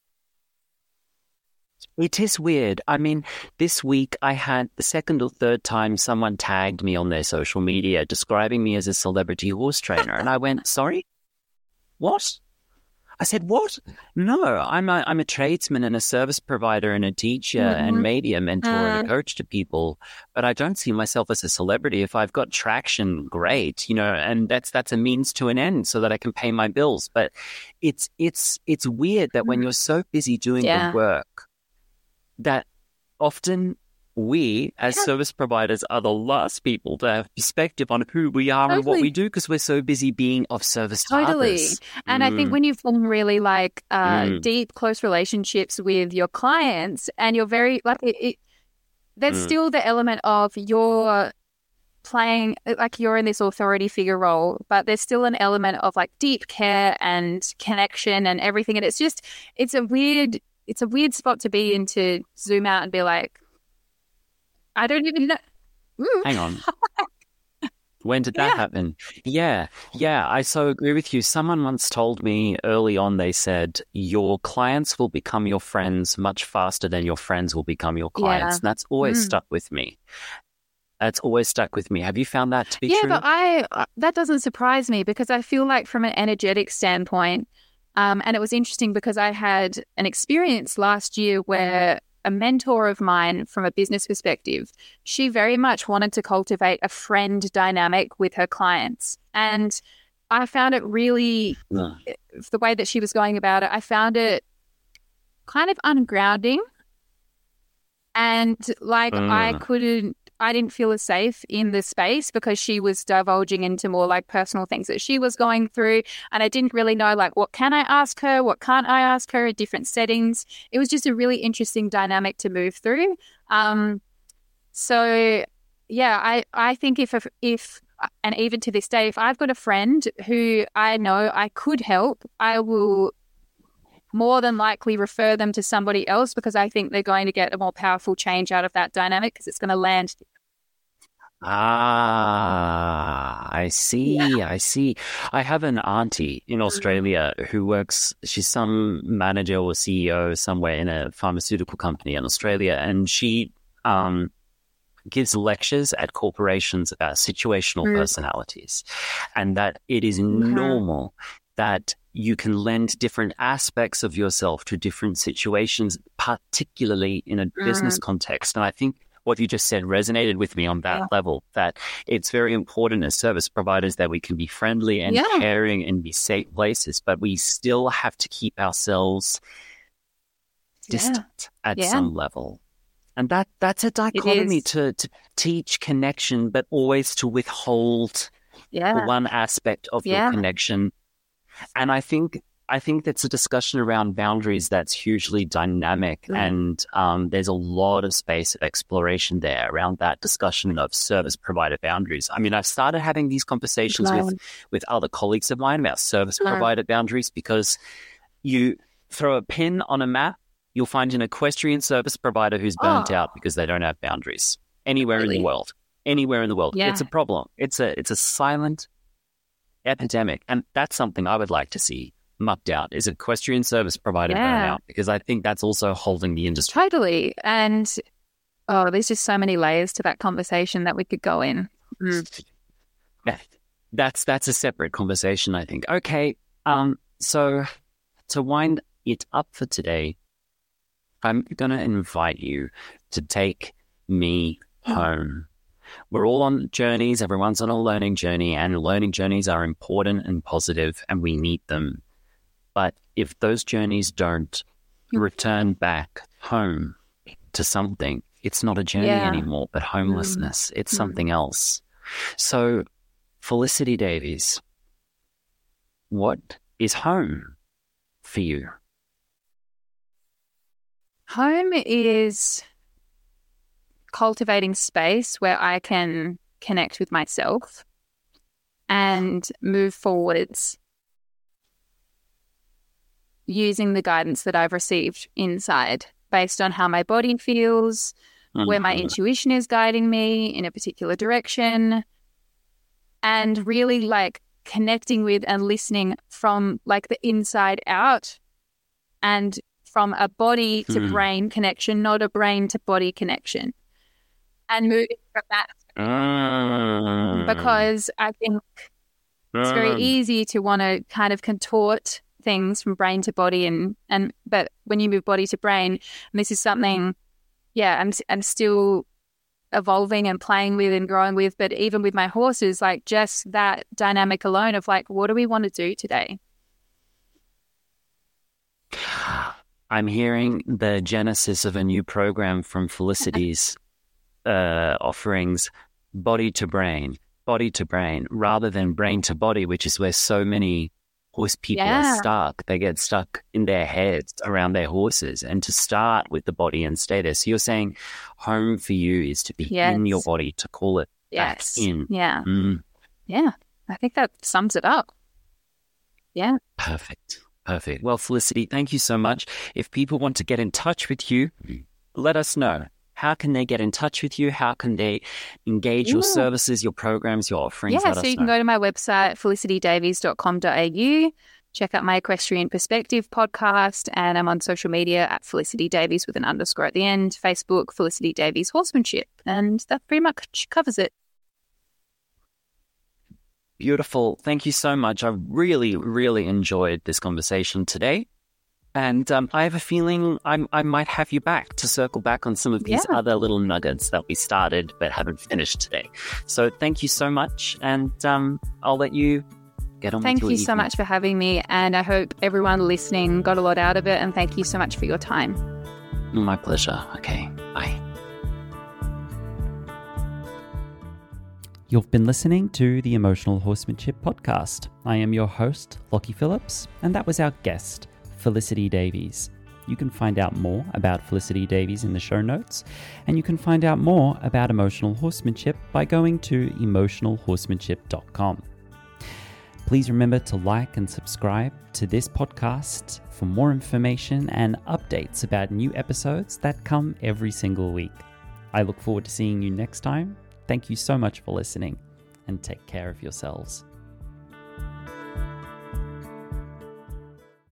Speaker 3: It is weird. I mean, this week I had the second or third time someone tagged me on their social media describing me as a celebrity horse trainer. And I went, sorry? What? I said, what? No, I'm a tradesman and a service provider and a teacher and maybe a mentor and a coach to people. But I don't see myself as a celebrity. If I've got traction, great, and that's a means to an end so that I can pay my bills. But it's weird that when you're so busy doing the work, that often we as service providers are the last people to have perspective on who we are and what we do, because we're so busy being of service to others.
Speaker 2: And I think when you form really deep, close relationships with your clients, and you're very there's still the element of playing, like you're in this authority figure role, but there's still an element of like deep care and connection and everything. And it's a weird spot to be in, to zoom out and be like, I don't even know. Ooh.
Speaker 3: Hang on. When did that happen? Yeah. I so agree with you. Someone once told me early on, they said, your clients will become your friends much faster than your friends will become your clients. And that's always stuck with me. Have you found that to be true?
Speaker 2: Yeah, but that doesn't surprise me, because I feel like from an energetic standpoint, and it was interesting because I had an experience last year where a mentor of mine from a business perspective, she very much wanted to cultivate a friend dynamic with her clients. And I found it really, the way that she was going about it, I found it kind of ungrounding. And like I didn't feel as safe in the space because she was divulging into more like personal things that she was going through. And I didn't really know like, what can I ask her? What can't I ask her in different settings? It was just a really interesting dynamic to move through. So yeah, I think if, and even to this day, if I've got a friend who I know I could help, I will more than likely refer them to somebody else, because I think they're going to get a more powerful change out of that dynamic, because it's going to land.
Speaker 3: I see. Yeah. I see. I have an auntie in Australia who works, she's some manager or CEO somewhere in a pharmaceutical company in Australia, and she gives lectures at corporations about situational personalities, and that it is normal that you can lend different aspects of yourself to different situations, particularly in a business context. And I think what you just said resonated with me on that level, that it's very important as service providers that we can be friendly and caring and be safe places, but we still have to keep ourselves distant at some level. And that's a dichotomy to teach connection, but always to withhold one aspect of your connection. And I think that's a discussion around boundaries that's hugely dynamic, and there's a lot of space of exploration there around that discussion of service provider boundaries. I mean, I've started having these conversations with other colleagues of mine about service provider boundaries, because you throw a pin on a map, you'll find an equestrian service provider who's burnt out because they don't have boundaries anywhere in the world. It's a problem. It's a silent epidemic, and that's something I would like to see mucked out, is equestrian service provider burnout, because I think that's also holding the industry.
Speaker 2: Totally. And there's just so many layers to that conversation that we could go in.
Speaker 3: That's a separate conversation, I think. Okay, so to wind it up for today, I'm going to invite you to take me home. We're all on journeys. Everyone's on a learning journey, and learning journeys are important and positive, and we need them. But if those journeys don't return back home to something, it's not a journey anymore, but homelessness. It's something else. So, Felicity Davies, what is home for you?
Speaker 2: Home is cultivating space where I can connect with myself and move forwards using the guidance that I've received inside, based on how my body feels, where my intuition is guiding me in a particular direction, and really like connecting with and listening from like the inside out, and from a body to brain connection, not a brain to body connection. And moving from that. Because I think it's very easy to want to kind of contort things from brain to body, but when you move body to brain, and this is something, I'm still evolving and playing with and growing with, but even with my horses, like just that dynamic alone of like, what do we want to do today?
Speaker 3: I'm hearing the genesis of a new program from Felicity's offerings, body to brain, rather than brain to body, which is where so many horse people are stuck. They get stuck in their heads around their horses, and to start with the body and stay there. So you're saying home for you is to be in your body, to call it
Speaker 2: Yes.
Speaker 3: back in.
Speaker 2: Yeah. Yeah. I think that sums it up. Yeah.
Speaker 3: Perfect. Well, Felicity, thank you so much. If people want to get in touch with you, let us know. How can they get in touch with you? How can they engage your services, your programs, your offerings?
Speaker 2: Yeah, so you can go to my website, felicitydavies.com.au, check out my Equestrian Perspective podcast, and I'm on social media at Felicity Davies with an underscore at the end, Facebook, Felicity Davies Horsemanship, and that pretty much covers it.
Speaker 3: Beautiful. Thank you so much. I really, really enjoyed this conversation today. And I have a feeling I might have you back to circle back on some of these other little nuggets that we started but haven't finished today. So thank you so much. And I'll let you get on with your evening.
Speaker 2: Thank you so much for having me. And I hope everyone listening got a lot out of it. And thank you so much for your time.
Speaker 3: My pleasure. Okay. Bye.
Speaker 1: You've been listening to the Emotional Horsemanship Podcast. I am your host, Lockie Phillips, and that was our guest, Felicity Davies. You can find out more about Felicity Davies in the show notes, and you can find out more about emotional horsemanship by going to emotionalhorsemanship.com. Please remember to like and subscribe to this podcast for more information and updates about new episodes that come every single week. I look forward to seeing you next time. Thank you so much for listening, and take care of yourselves.